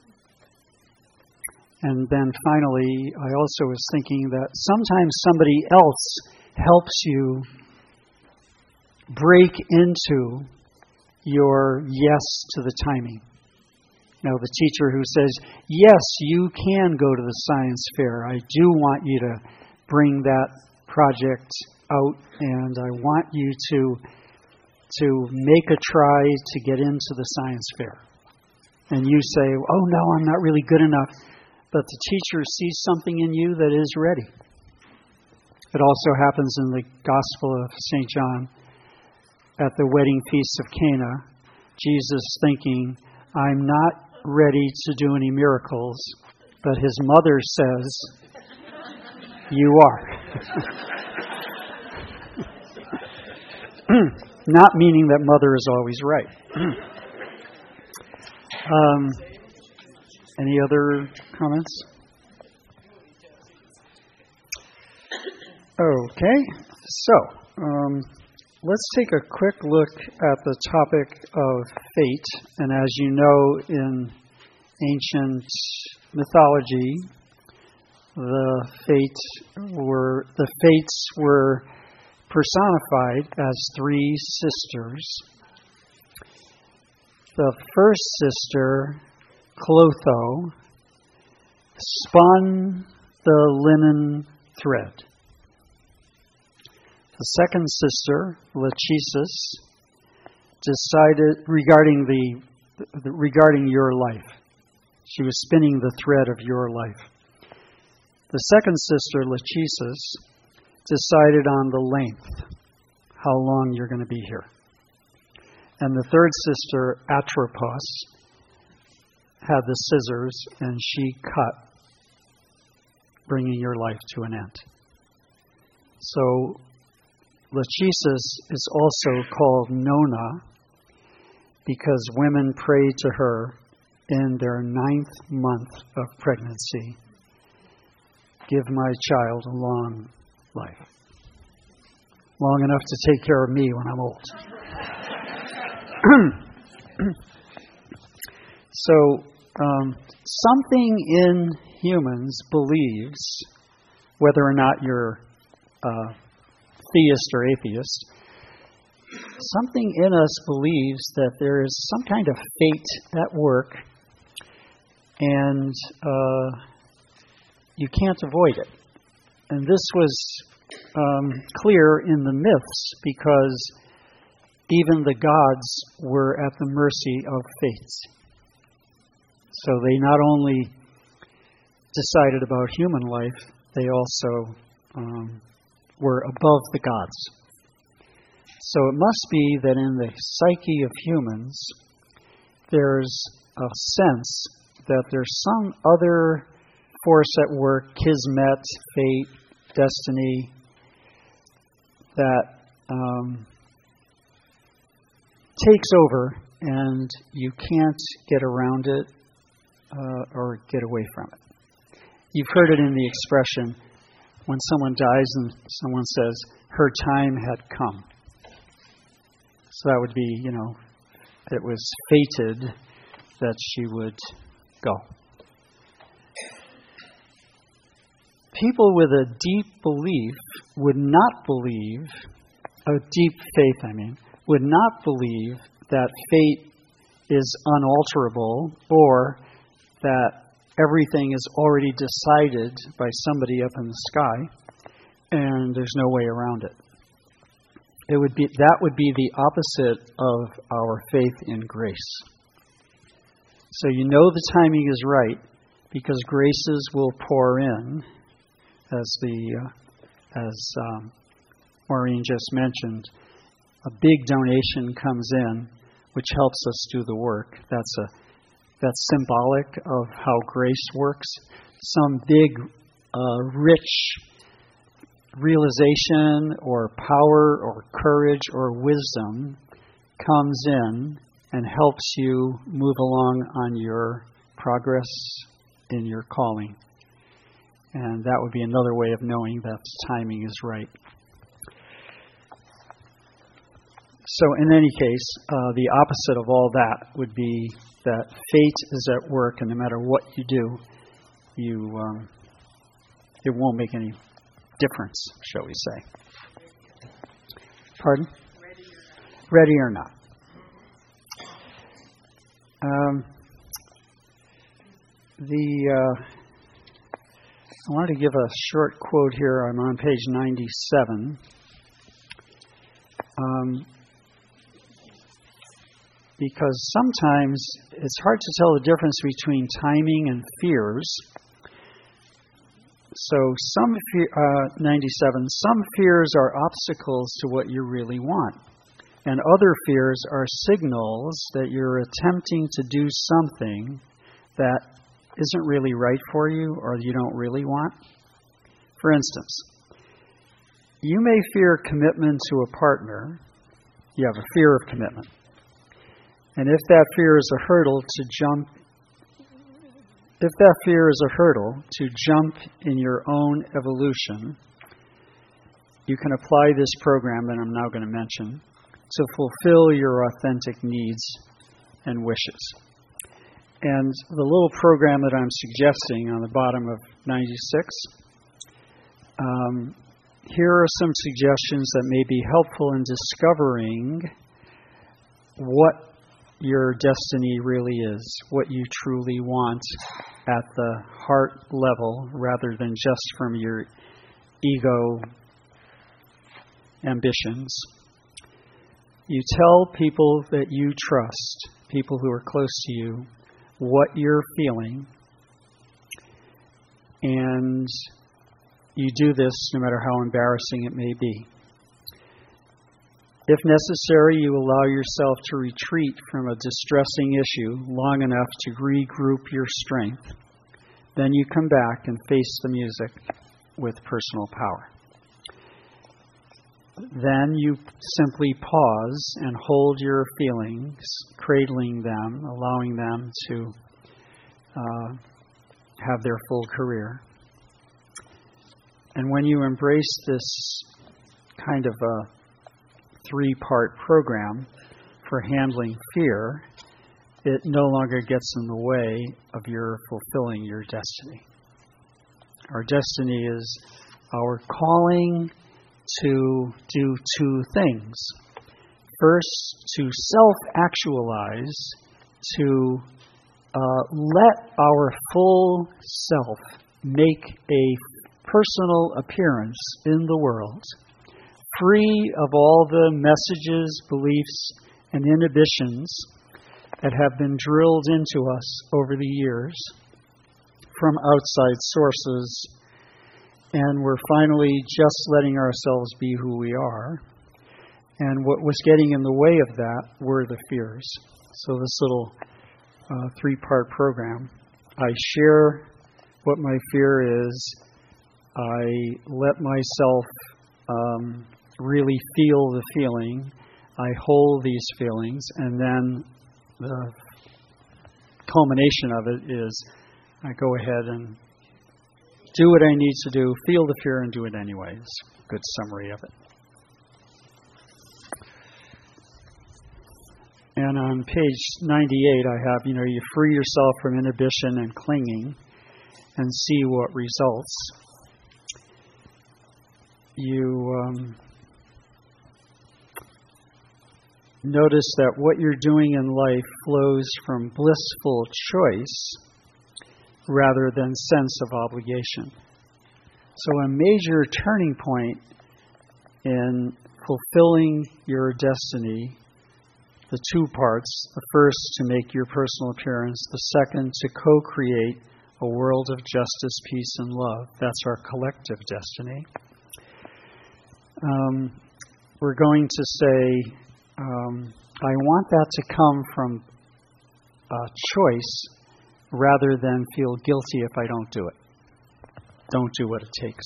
[SPEAKER 2] And then finally, I also was thinking that sometimes somebody else helps you break into your yes to the timing. You know, the teacher who says, yes, you can go to the science fair. I do want you to bring that project out, and I want you to, to make a try to get into the science fair. And you say, oh, no, I'm not really good enough. But the teacher sees something in you that is ready. It also happens in the Gospel of Saint John at the wedding feast of Cana. Jesus thinking, I'm not ready to do any miracles, but his mother says, you are. Not meaning that mother is always right. um, Any other comments? Okay, so um, let's take a quick look at the topic of fate. And as you know, in ancient mythology, the fate were the fates were personified as three sisters. The first sister, Clotho, spun the linen thread. The second sister, Lachesis, decided regarding the, the regarding your life. She was spinning the thread of your life. The second sister, Lachesis, decided on the length, how long you're going to be here. And the third sister, Atropos, had the scissors, and she cut, bringing your life to an end. So, Lachesis is also called Nona because women prayed to her in their ninth month of pregnancy. Give my child a long life. Long enough to take care of me when I'm old. So, um, something in humans believes, whether or not you're uh, theist or atheist, something in us believes that there is some kind of fate at work, and uh, you can't avoid it. And this was um, clear in the myths because even the gods were at the mercy of fate. So they not only decided about human life, they also um, were above the gods. So it must be that in the psyche of humans, there's a sense that there's some other force at work, kismet, fate, destiny, that um, takes over and you can't get around it uh, or get away from it. You've heard it in the expression, when someone dies and someone says, her time had come. So that would be, you know, it was fated that she would go. People with a deep belief would not believe, a deep faith, I mean, would not believe that fate is unalterable or that everything is already decided by somebody up in the sky and there's no way around it. It would be that would be the opposite of our faith in grace. So you know the timing is right because graces will pour in, as the uh, as um, Maureen just mentioned. A big donation comes in, which helps us do the work. That's a that's symbolic of how grace works. Some big, uh, rich realization or power or courage or wisdom comes in and helps you move along on your progress in your calling. And that would be another way of knowing that the timing is right. So in any case, uh, the opposite of all that would be that fate is at work, and no matter what you do, you um, it won't make any difference, shall we say. Pardon? Ready or not. Um, the uh, I wanted to give a short quote here. I'm on page ninety-seven. Um, because sometimes it's hard to tell the difference between timing and fears. So some fe- uh, ninety-seven, some fears are obstacles to what you really want, and other fears are signals that you're attempting to do something that isn't really right for you or you don't really want. For instance, you may fear commitment to a partner. You have a fear of commitment. And if that fear is a hurdle to jump If that fear is a hurdle to jump in your own evolution, you can apply this program that I'm now going to mention to fulfill your authentic needs and wishes. And the little program that I'm suggesting on the bottom of ninety-six, um, here are some suggestions that may be helpful in discovering what your destiny really is, what you truly want at the heart level rather than just from your ego ambitions. You tell people that you trust, people who are close to you, what you're feeling, and you do this no matter how embarrassing it may be. If necessary, you allow yourself to retreat from a distressing issue long enough to regroup your strength. Then you come back and face the music with personal power. Then you simply pause and hold your feelings, cradling them, allowing them to uh, have their full career. And when you embrace this kind of a three-part program for handling fear, it no longer gets in the way of your fulfilling your destiny. Our destiny is our calling to do two things. First, to self-actualize, to uh, let our full self make a personal appearance in the world, free of all the messages, beliefs, and inhibitions that have been drilled into us over the years from outside sources and we're finally just letting ourselves be who we are. And what was getting in the way of that were the fears. So this little uh, three-part program, I share what my fear is. I let myself um, really feel the feeling. I hold these feelings, and then the culmination of it is I go ahead and do what I need to do, feel the fear, and do it anyways. Good summary of it. And on page ninety-eight, I have, you know, you free yourself from inhibition and clinging and see what results. You um, notice that what you're doing in life flows from blissful choice rather than sense of obligation. So a major turning point in fulfilling your destiny, the two parts, the first to make your personal appearance, the second to co-create a world of justice, peace, and love. That's our collective destiny. Um, we're going to say, um, I want that to come from a choice rather than feel guilty if I don't do it. Don't do what it takes.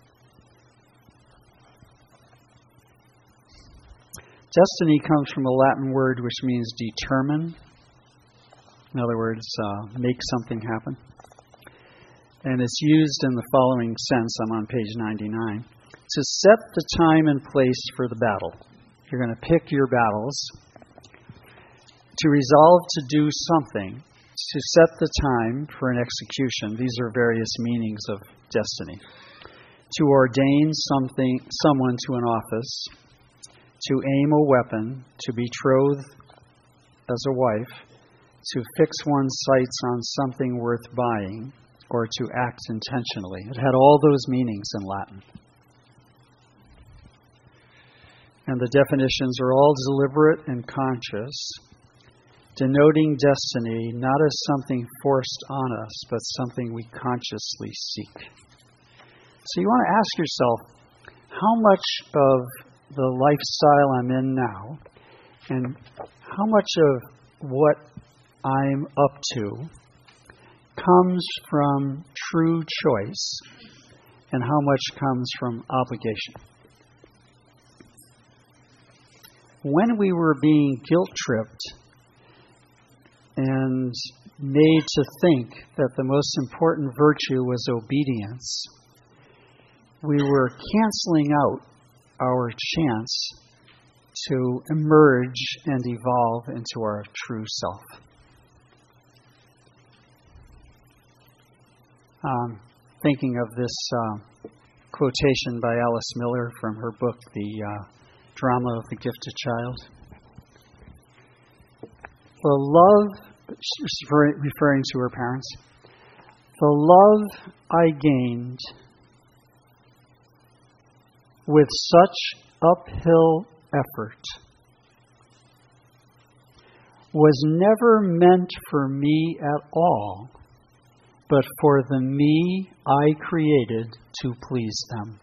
[SPEAKER 2] Destiny comes from a Latin word which means determine. In other words, uh, make something happen. And it's used in the following sense. I'm on page ninety-nine. To set the time and place for the battle. You're going to pick your battles. To resolve to do something. To set the time for an execution. These are various meanings of destiny. To ordain something, someone to an office. To aim a weapon. To betroth as a wife. To fix one's sights on something worth buying. Or to act intentionally. It had all those meanings in Latin. And the definitions are all deliberate and conscious, denoting destiny not as something forced on us, but something we consciously seek. So you want to ask yourself, how much of the lifestyle I'm in now, and how much of what I'm up to, comes from true choice, and how much comes from obligation? When we were being guilt-tripped and made to think that the most important virtue was obedience, we were canceling out our chance to emerge and evolve into our true self. Um, thinking of this uh, quotation by Alice Miller from her book, The uh, Drama of the Gifted Child. The love, she's referring to her parents, the love I gained with such uphill effort was never meant for me at all, but for the me I created to please them.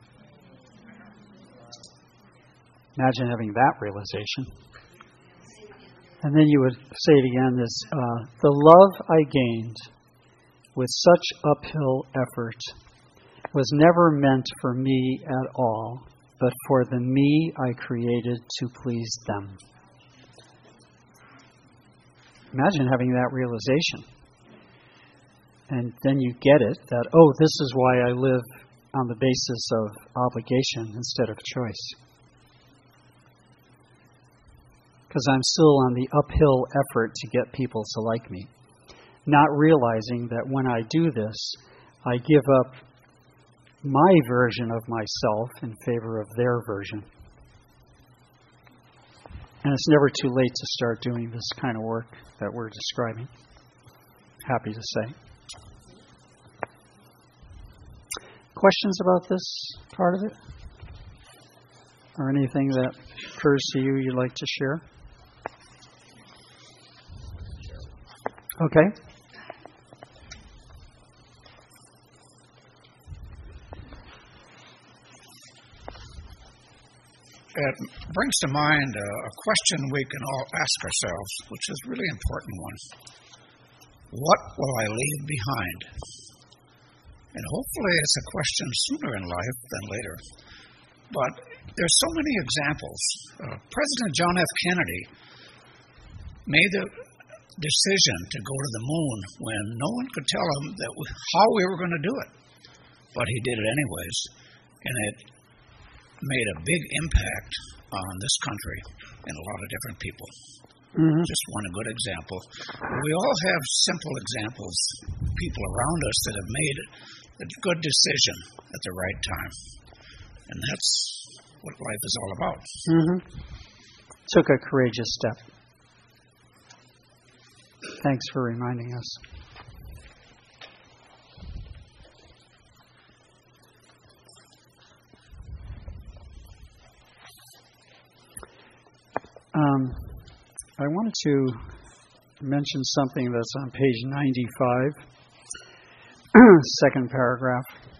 [SPEAKER 2] Imagine having that realization. And then you would say it again, this, uh, the love I gained with such uphill effort was never meant for me at all, but for the me I created to please them. Imagine having that realization. And then you get it, that, oh, this is why I live on the basis of obligation instead of choice. Because I'm still on the uphill effort to get people to like me. Not realizing that when I do this, I give up my version of myself in favor of their version. And it's never too late to start doing this kind of work that we're describing. Happy to say. Questions about this part of it? Or anything that occurs to you you'd like to share? Okay.
[SPEAKER 10] it brings to mind a, a question we can all ask ourselves, which is a really important one. What will I leave behind? And hopefully it's a question sooner in life than later. But there's so many examples. Uh, President John F. Kennedy made the decision to go to the moon when no one could tell him that we, how we were going to do it. But he did it anyways. And it made a big impact on this country and a lot of different people. Mm-hmm. Just one good example. We all have simple examples, people around us that have made a good decision at the right time. And that's what life is all about.
[SPEAKER 2] Mm-hmm. Took a courageous step. Thanks for reminding us. Um, I wanted to mention something that's on page ninety-five, second paragraph.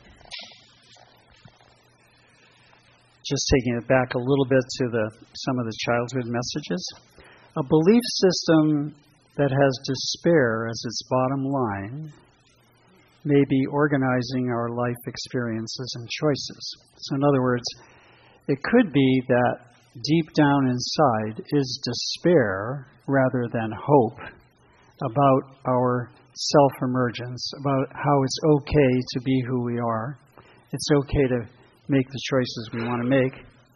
[SPEAKER 2] Just taking it back a little bit to the some of the childhood messages. A belief system that has despair as its bottom line may be organizing our life experiences and choices. So in other words, it could be that deep down inside is despair rather than hope about our self-emergence, about how it's okay to be who we are. It's okay to make the choices we want to make.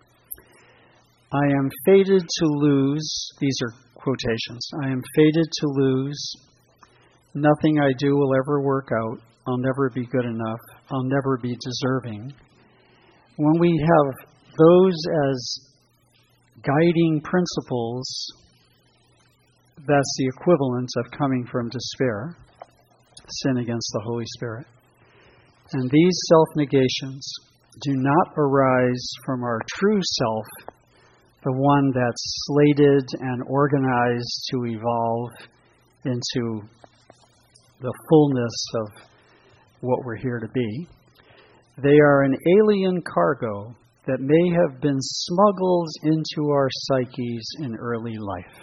[SPEAKER 2] I am fated to lose, these are quotations, I am fated to lose. Nothing I do will ever work out. I'll never be good enough. I'll never be deserving. When we have those as guiding principles, that's the equivalent of coming from despair, sin against the Holy Spirit. And these self-negations do not arise from our true self, the one that's slated and organized to evolve into the fullness of what we're here to be. They are an alien cargo that may have been smuggled into our psyches in early life.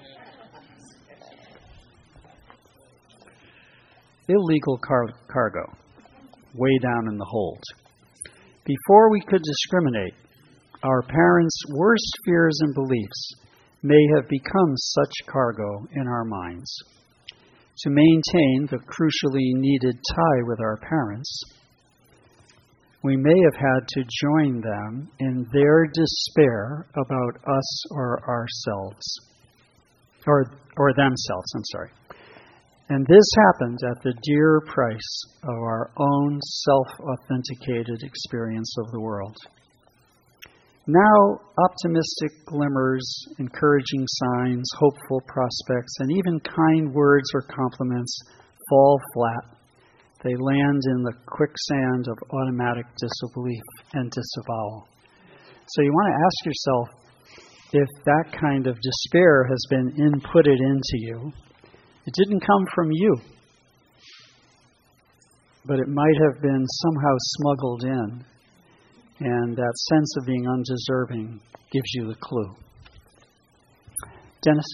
[SPEAKER 2] Illegal car- cargo, way down in the hold. Before we could discriminate, our parents' worst fears and beliefs may have become such cargo in our minds. To maintain the crucially needed tie with our parents, we may have had to join them in their despair about us or ourselves, or or themselves, I'm sorry. And this happened at the dear price of our own self-authenticated experience of the world. Now, optimistic glimmers, encouraging signs, hopeful prospects, and even kind words or compliments fall flat. They land in the quicksand of automatic disbelief and disavowal. So you want to ask yourself if that kind of despair has been inputted into you. It didn't come from you, but it might have been somehow smuggled in. And that sense of being undeserving gives you the clue. Dennis?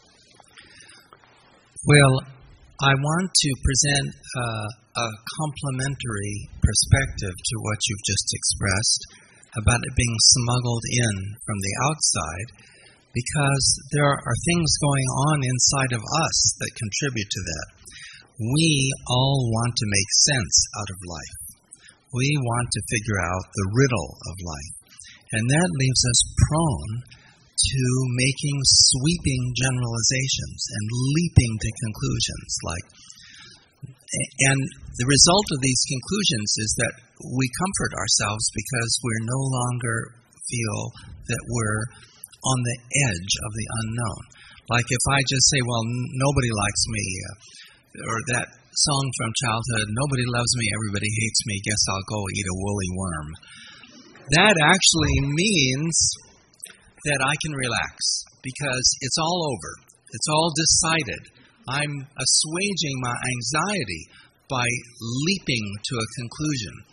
[SPEAKER 11] Well, I want to present uh, a complementary perspective to what you've just expressed about it being smuggled in from the outside, because there are things going on inside of us that contribute to that. We all want to make sense out of life. We want to figure out the riddle of life. And that leaves us prone to making sweeping generalizations and leaping to conclusions. Like, and the result of these conclusions is that we comfort ourselves because we're no longer feel that we're on the edge of the unknown. Like if I just say, well, n- nobody likes me, uh, or that song from childhood, nobody loves me, everybody hates me, guess I'll go eat a woolly worm. That actually means that I can relax because it's all over. It's all decided. I'm assuaging my anxiety by leaping to a conclusion.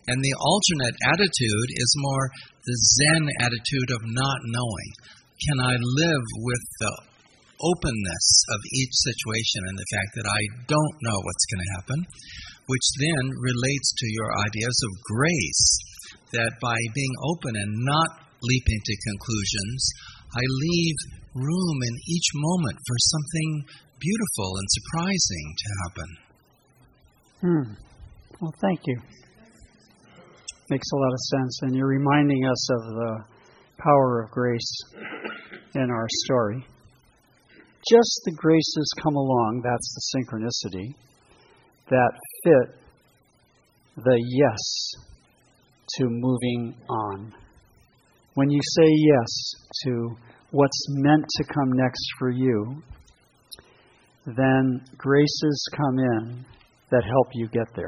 [SPEAKER 11] And the alternate attitude is more the Zen attitude of not knowing. Can I live with the openness of each situation and the fact that I don't know what's going to happen, which then relates to your ideas of grace, that by being open and not leaping to conclusions, I leave room in each moment for something beautiful and surprising to happen.
[SPEAKER 2] Hmm. Well, thank you. Makes a lot of sense. And you're reminding us of the power of grace in our story. Just the graces come along, that's the synchronicity, that fit the yes to moving on. When you say yes to what's meant to come next for you, then graces come in that help you get there.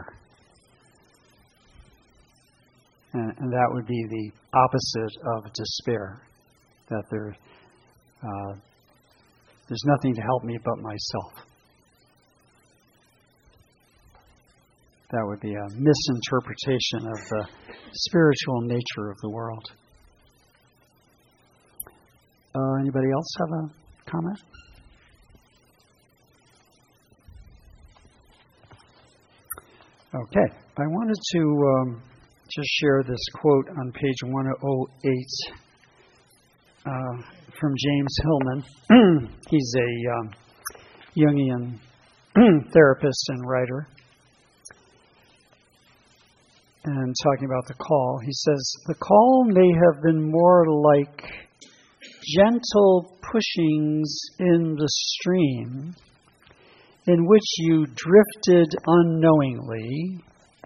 [SPEAKER 2] And, and that would be the opposite of despair, that there, uh, there's nothing to help me but myself. That would be a misinterpretation of the spiritual nature of the world. Uh, anybody else have a comment? Okay. I wanted to um, just share this quote on page one oh eight uh, from James Hillman. He's a um, Jungian therapist and writer. And talking about the call, he says, the call may have been more like gentle pushings in the stream in which you drifted unknowingly.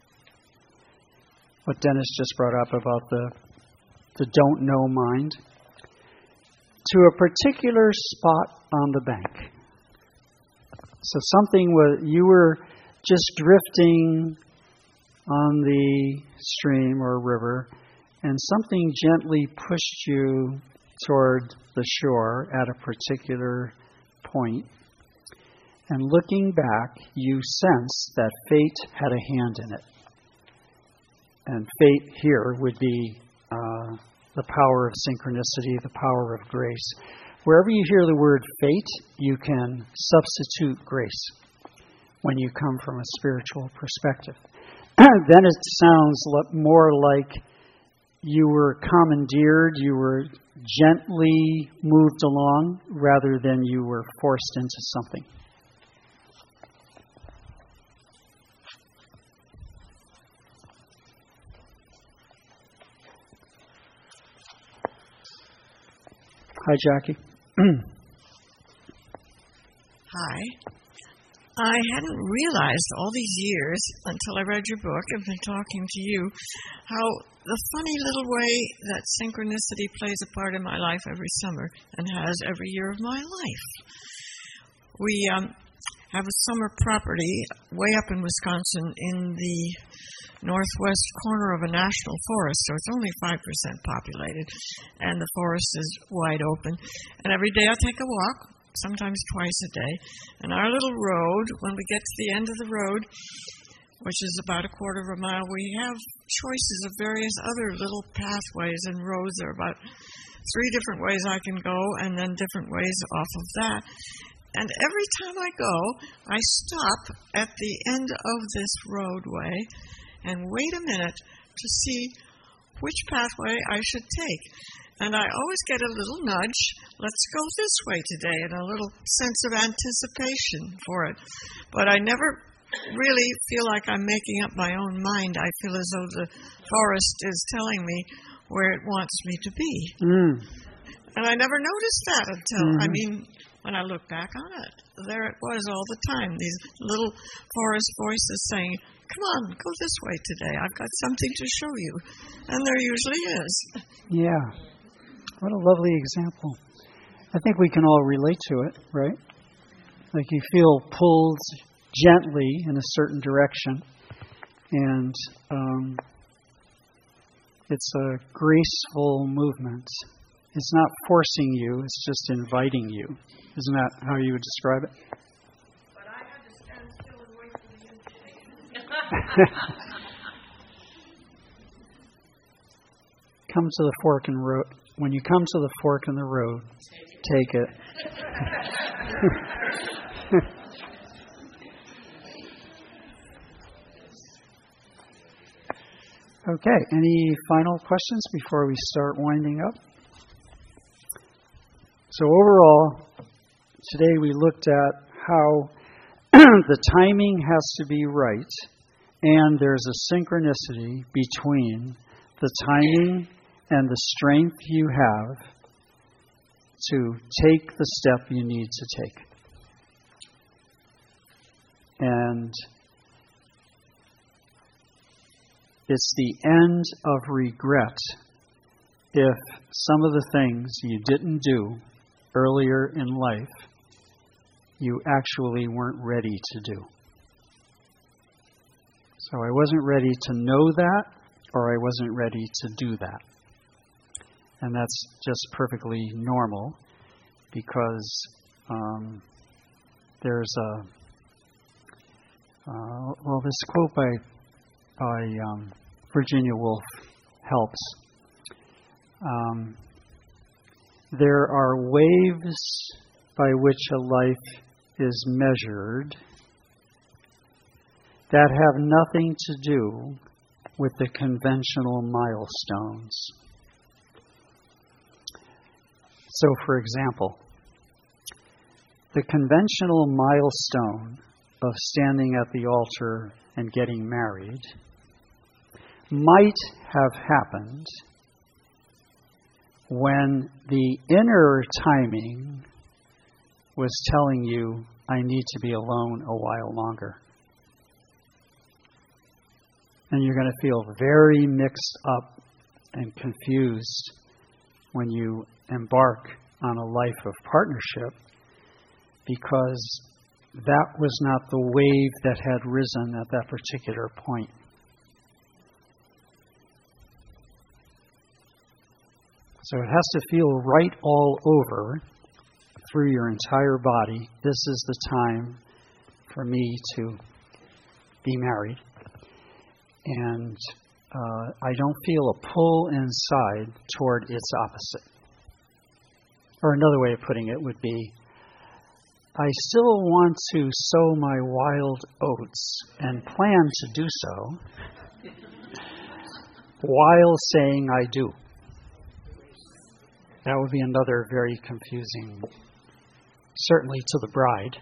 [SPEAKER 2] What Dennis just brought up about the, the don't know mind, to a particular spot on the bank. So something was, you were just drifting on the stream or river, and something gently pushed you toward the shore at a particular point. And looking back, you sensed that fate had a hand in it. And fate here would be uh, the power of synchronicity, the power of grace. Wherever you hear the word fate, you can substitute grace when you come from a spiritual perspective. Then it sounds more like you were commandeered, you were gently moved along, rather than you were forced into something. Hi, Jackie.
[SPEAKER 12] Hi. I hadn't realized all these years, until I read your book and been talking to you, how the funny little way that synchronicity plays a part in my life every summer and has every year of my life. We um, have a summer property way up in Wisconsin in the northwest corner of a national forest, so it's only five percent populated, and the forest is wide open. And every day I take a walk, sometimes twice a day. And our little road, when we get to the end of the road, which is about a quarter of a mile, we have choices of various other little pathways and roads. There are about three different ways I can go, and then different ways off of that. And every time I go, I stop at the end of this roadway and wait a minute to see which pathway I should take. And I always get a little nudge, let's go this way today, and a little sense of anticipation for it. But I never really feel like I'm making up my own mind. I feel as though the forest is telling me where it wants me to be.
[SPEAKER 2] Mm.
[SPEAKER 12] And I never noticed that until,
[SPEAKER 2] Mm-hmm.
[SPEAKER 12] I mean, when I look back on it, there it was all the time, these little forest voices saying, come on, go this way today. I've got something to show you. And there usually is.
[SPEAKER 2] Yeah. What a lovely example. I think we can all relate to it, right? Like you feel pulled gently in a certain direction, and um, it's a graceful movement. It's not forcing you, it's just inviting you. Isn't that how you would describe it?
[SPEAKER 12] But I had to stand still and wait for the invitation.
[SPEAKER 2] come to the fork in the road, when you come to the fork in the road, take it. Okay, any final questions before we start winding up? So overall, today we looked at how the timing has to be right, and there's a synchronicity between the timing and the strength you have to take the step you need to take. And it's the end of regret if some of the things you didn't do earlier in life you actually weren't ready to do. So I wasn't ready to know that, or I wasn't ready to do that. And that's just perfectly normal, because um, there's a, uh, well, this quote by, by um, Virginia Woolf helps. Um, there are waves by which a life is measured that have nothing to do with the conventional milestones. So, for example, the conventional milestone of standing at the altar and getting married might have happened when the inner timing was telling you, I need to be alone a while longer. And you're going to feel very mixed up and confused when you embark on a life of partnership, because that was not the wave that had risen at that particular point. So it has to feel right all over through your entire body. This is the time for me to be married. And uh, I don't feel a pull inside toward its opposite. Or another way of putting it would be, I still want to sow my wild oats and plan to do so while saying I do. That would be another very confusing, certainly to the bride.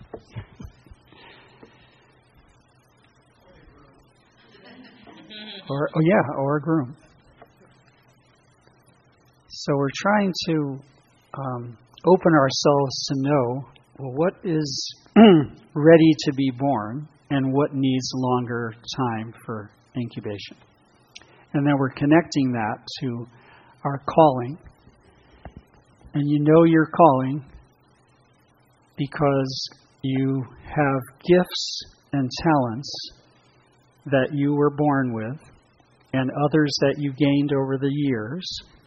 [SPEAKER 2] Or, oh yeah, or a groom. So we're trying to um, open ourselves to know, well, what is ready to be born and what needs longer time for incubation. And then we're connecting that to our calling. And you know your calling because you have gifts and talents that you were born with and others that you gained over the years.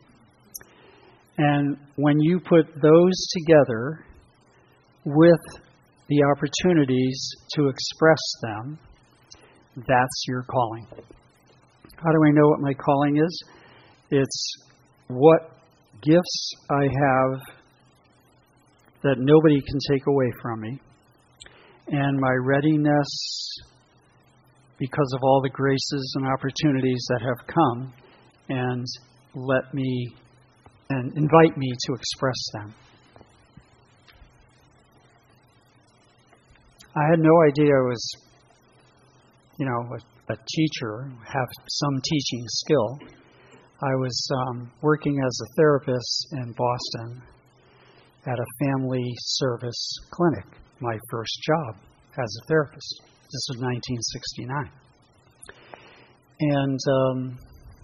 [SPEAKER 2] And when you put those together with the opportunities to express them, that's your calling. How do I know what my calling is? It's what gifts I have that nobody can take away from me, and my readiness because of all the graces and opportunities that have come and let me and invite me to express them. I had no idea I was, you know, a, a teacher, have some teaching skill. I was um, working as a therapist in Boston at a family service clinic, my first job as a therapist. This was nineteen sixty-nine. And um,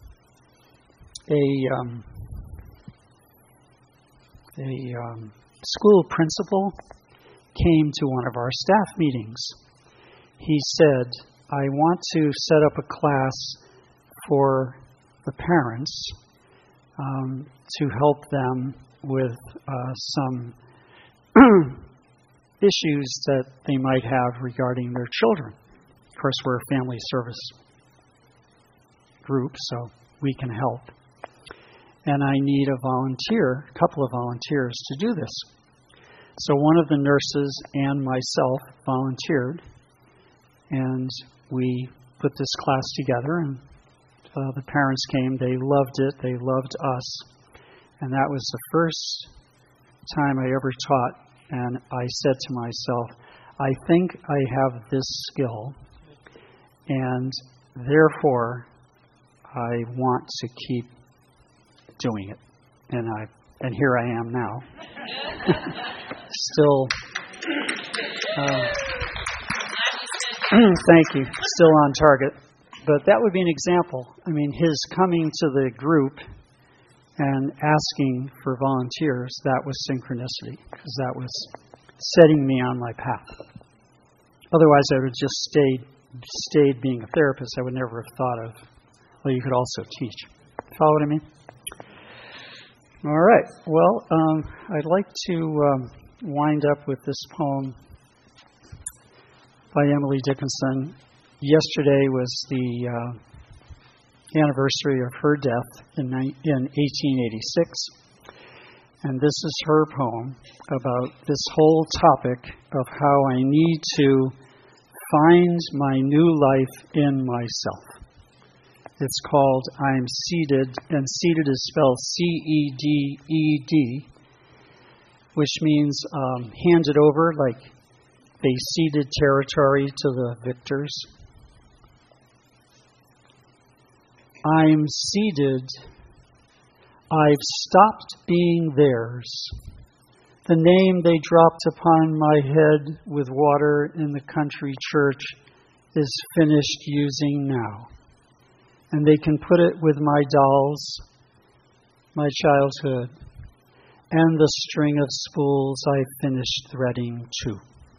[SPEAKER 2] a, um, a um, school principal came to one of our staff meetings. He said, I want to set up a class for the parents um, to help them with uh, some issues that they might have regarding their children. Of course, we're a family service group, so we can help. and I need a volunteer, a couple of volunteers to do this. So one of the nurses and myself volunteered, and we put this class together, and uh, the parents came. They loved it. They loved us. And that was the first time I ever taught, and I said to myself, I think I have this skill, and therefore I want to keep doing it. And I and here I am now. Still, uh, thank you, still on target. But that would be an example. I mean, his coming to the group and asking for volunteers, that was synchronicity, because that was setting me on my path. Otherwise, I would have just stayed, stayed being a therapist. I would never have thought of, well, you could also teach. Follow what I mean? All right. Well, um, I'd like to um, wind up with this poem by Emily Dickinson. Yesterday was the uh, anniversary of her death in, in eighteen eighty-six. And this is her poem about this whole topic of how I need to find my new life in myself. It's called I'm Seated, and seated is spelled C E D E D, which means um, handed over, like they ceded territory to the victors. I'm seated. I've stopped being theirs. The name they dropped upon my head with water in the country church is finished using now. And they can put it with my dolls, my childhood, and the string of spools I finished threading too.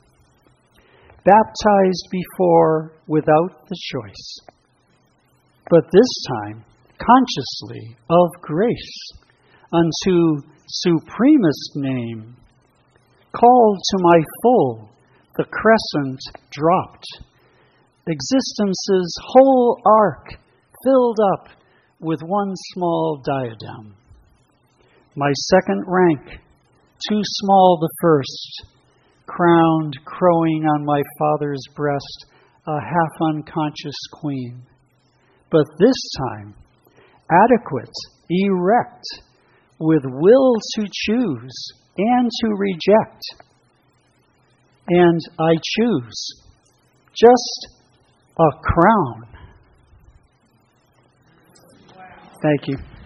[SPEAKER 2] Baptized before without the choice, but this time consciously of grace, unto supremest name, called to my full, the crescent dropped, existence's whole arc filled up with one small diadem. My second rank, too small the first, crowned, crowing on my father's breast, a half-unconscious queen. But this time, adequate, erect, with will to choose and to reject. And I choose just a crown. Thank you.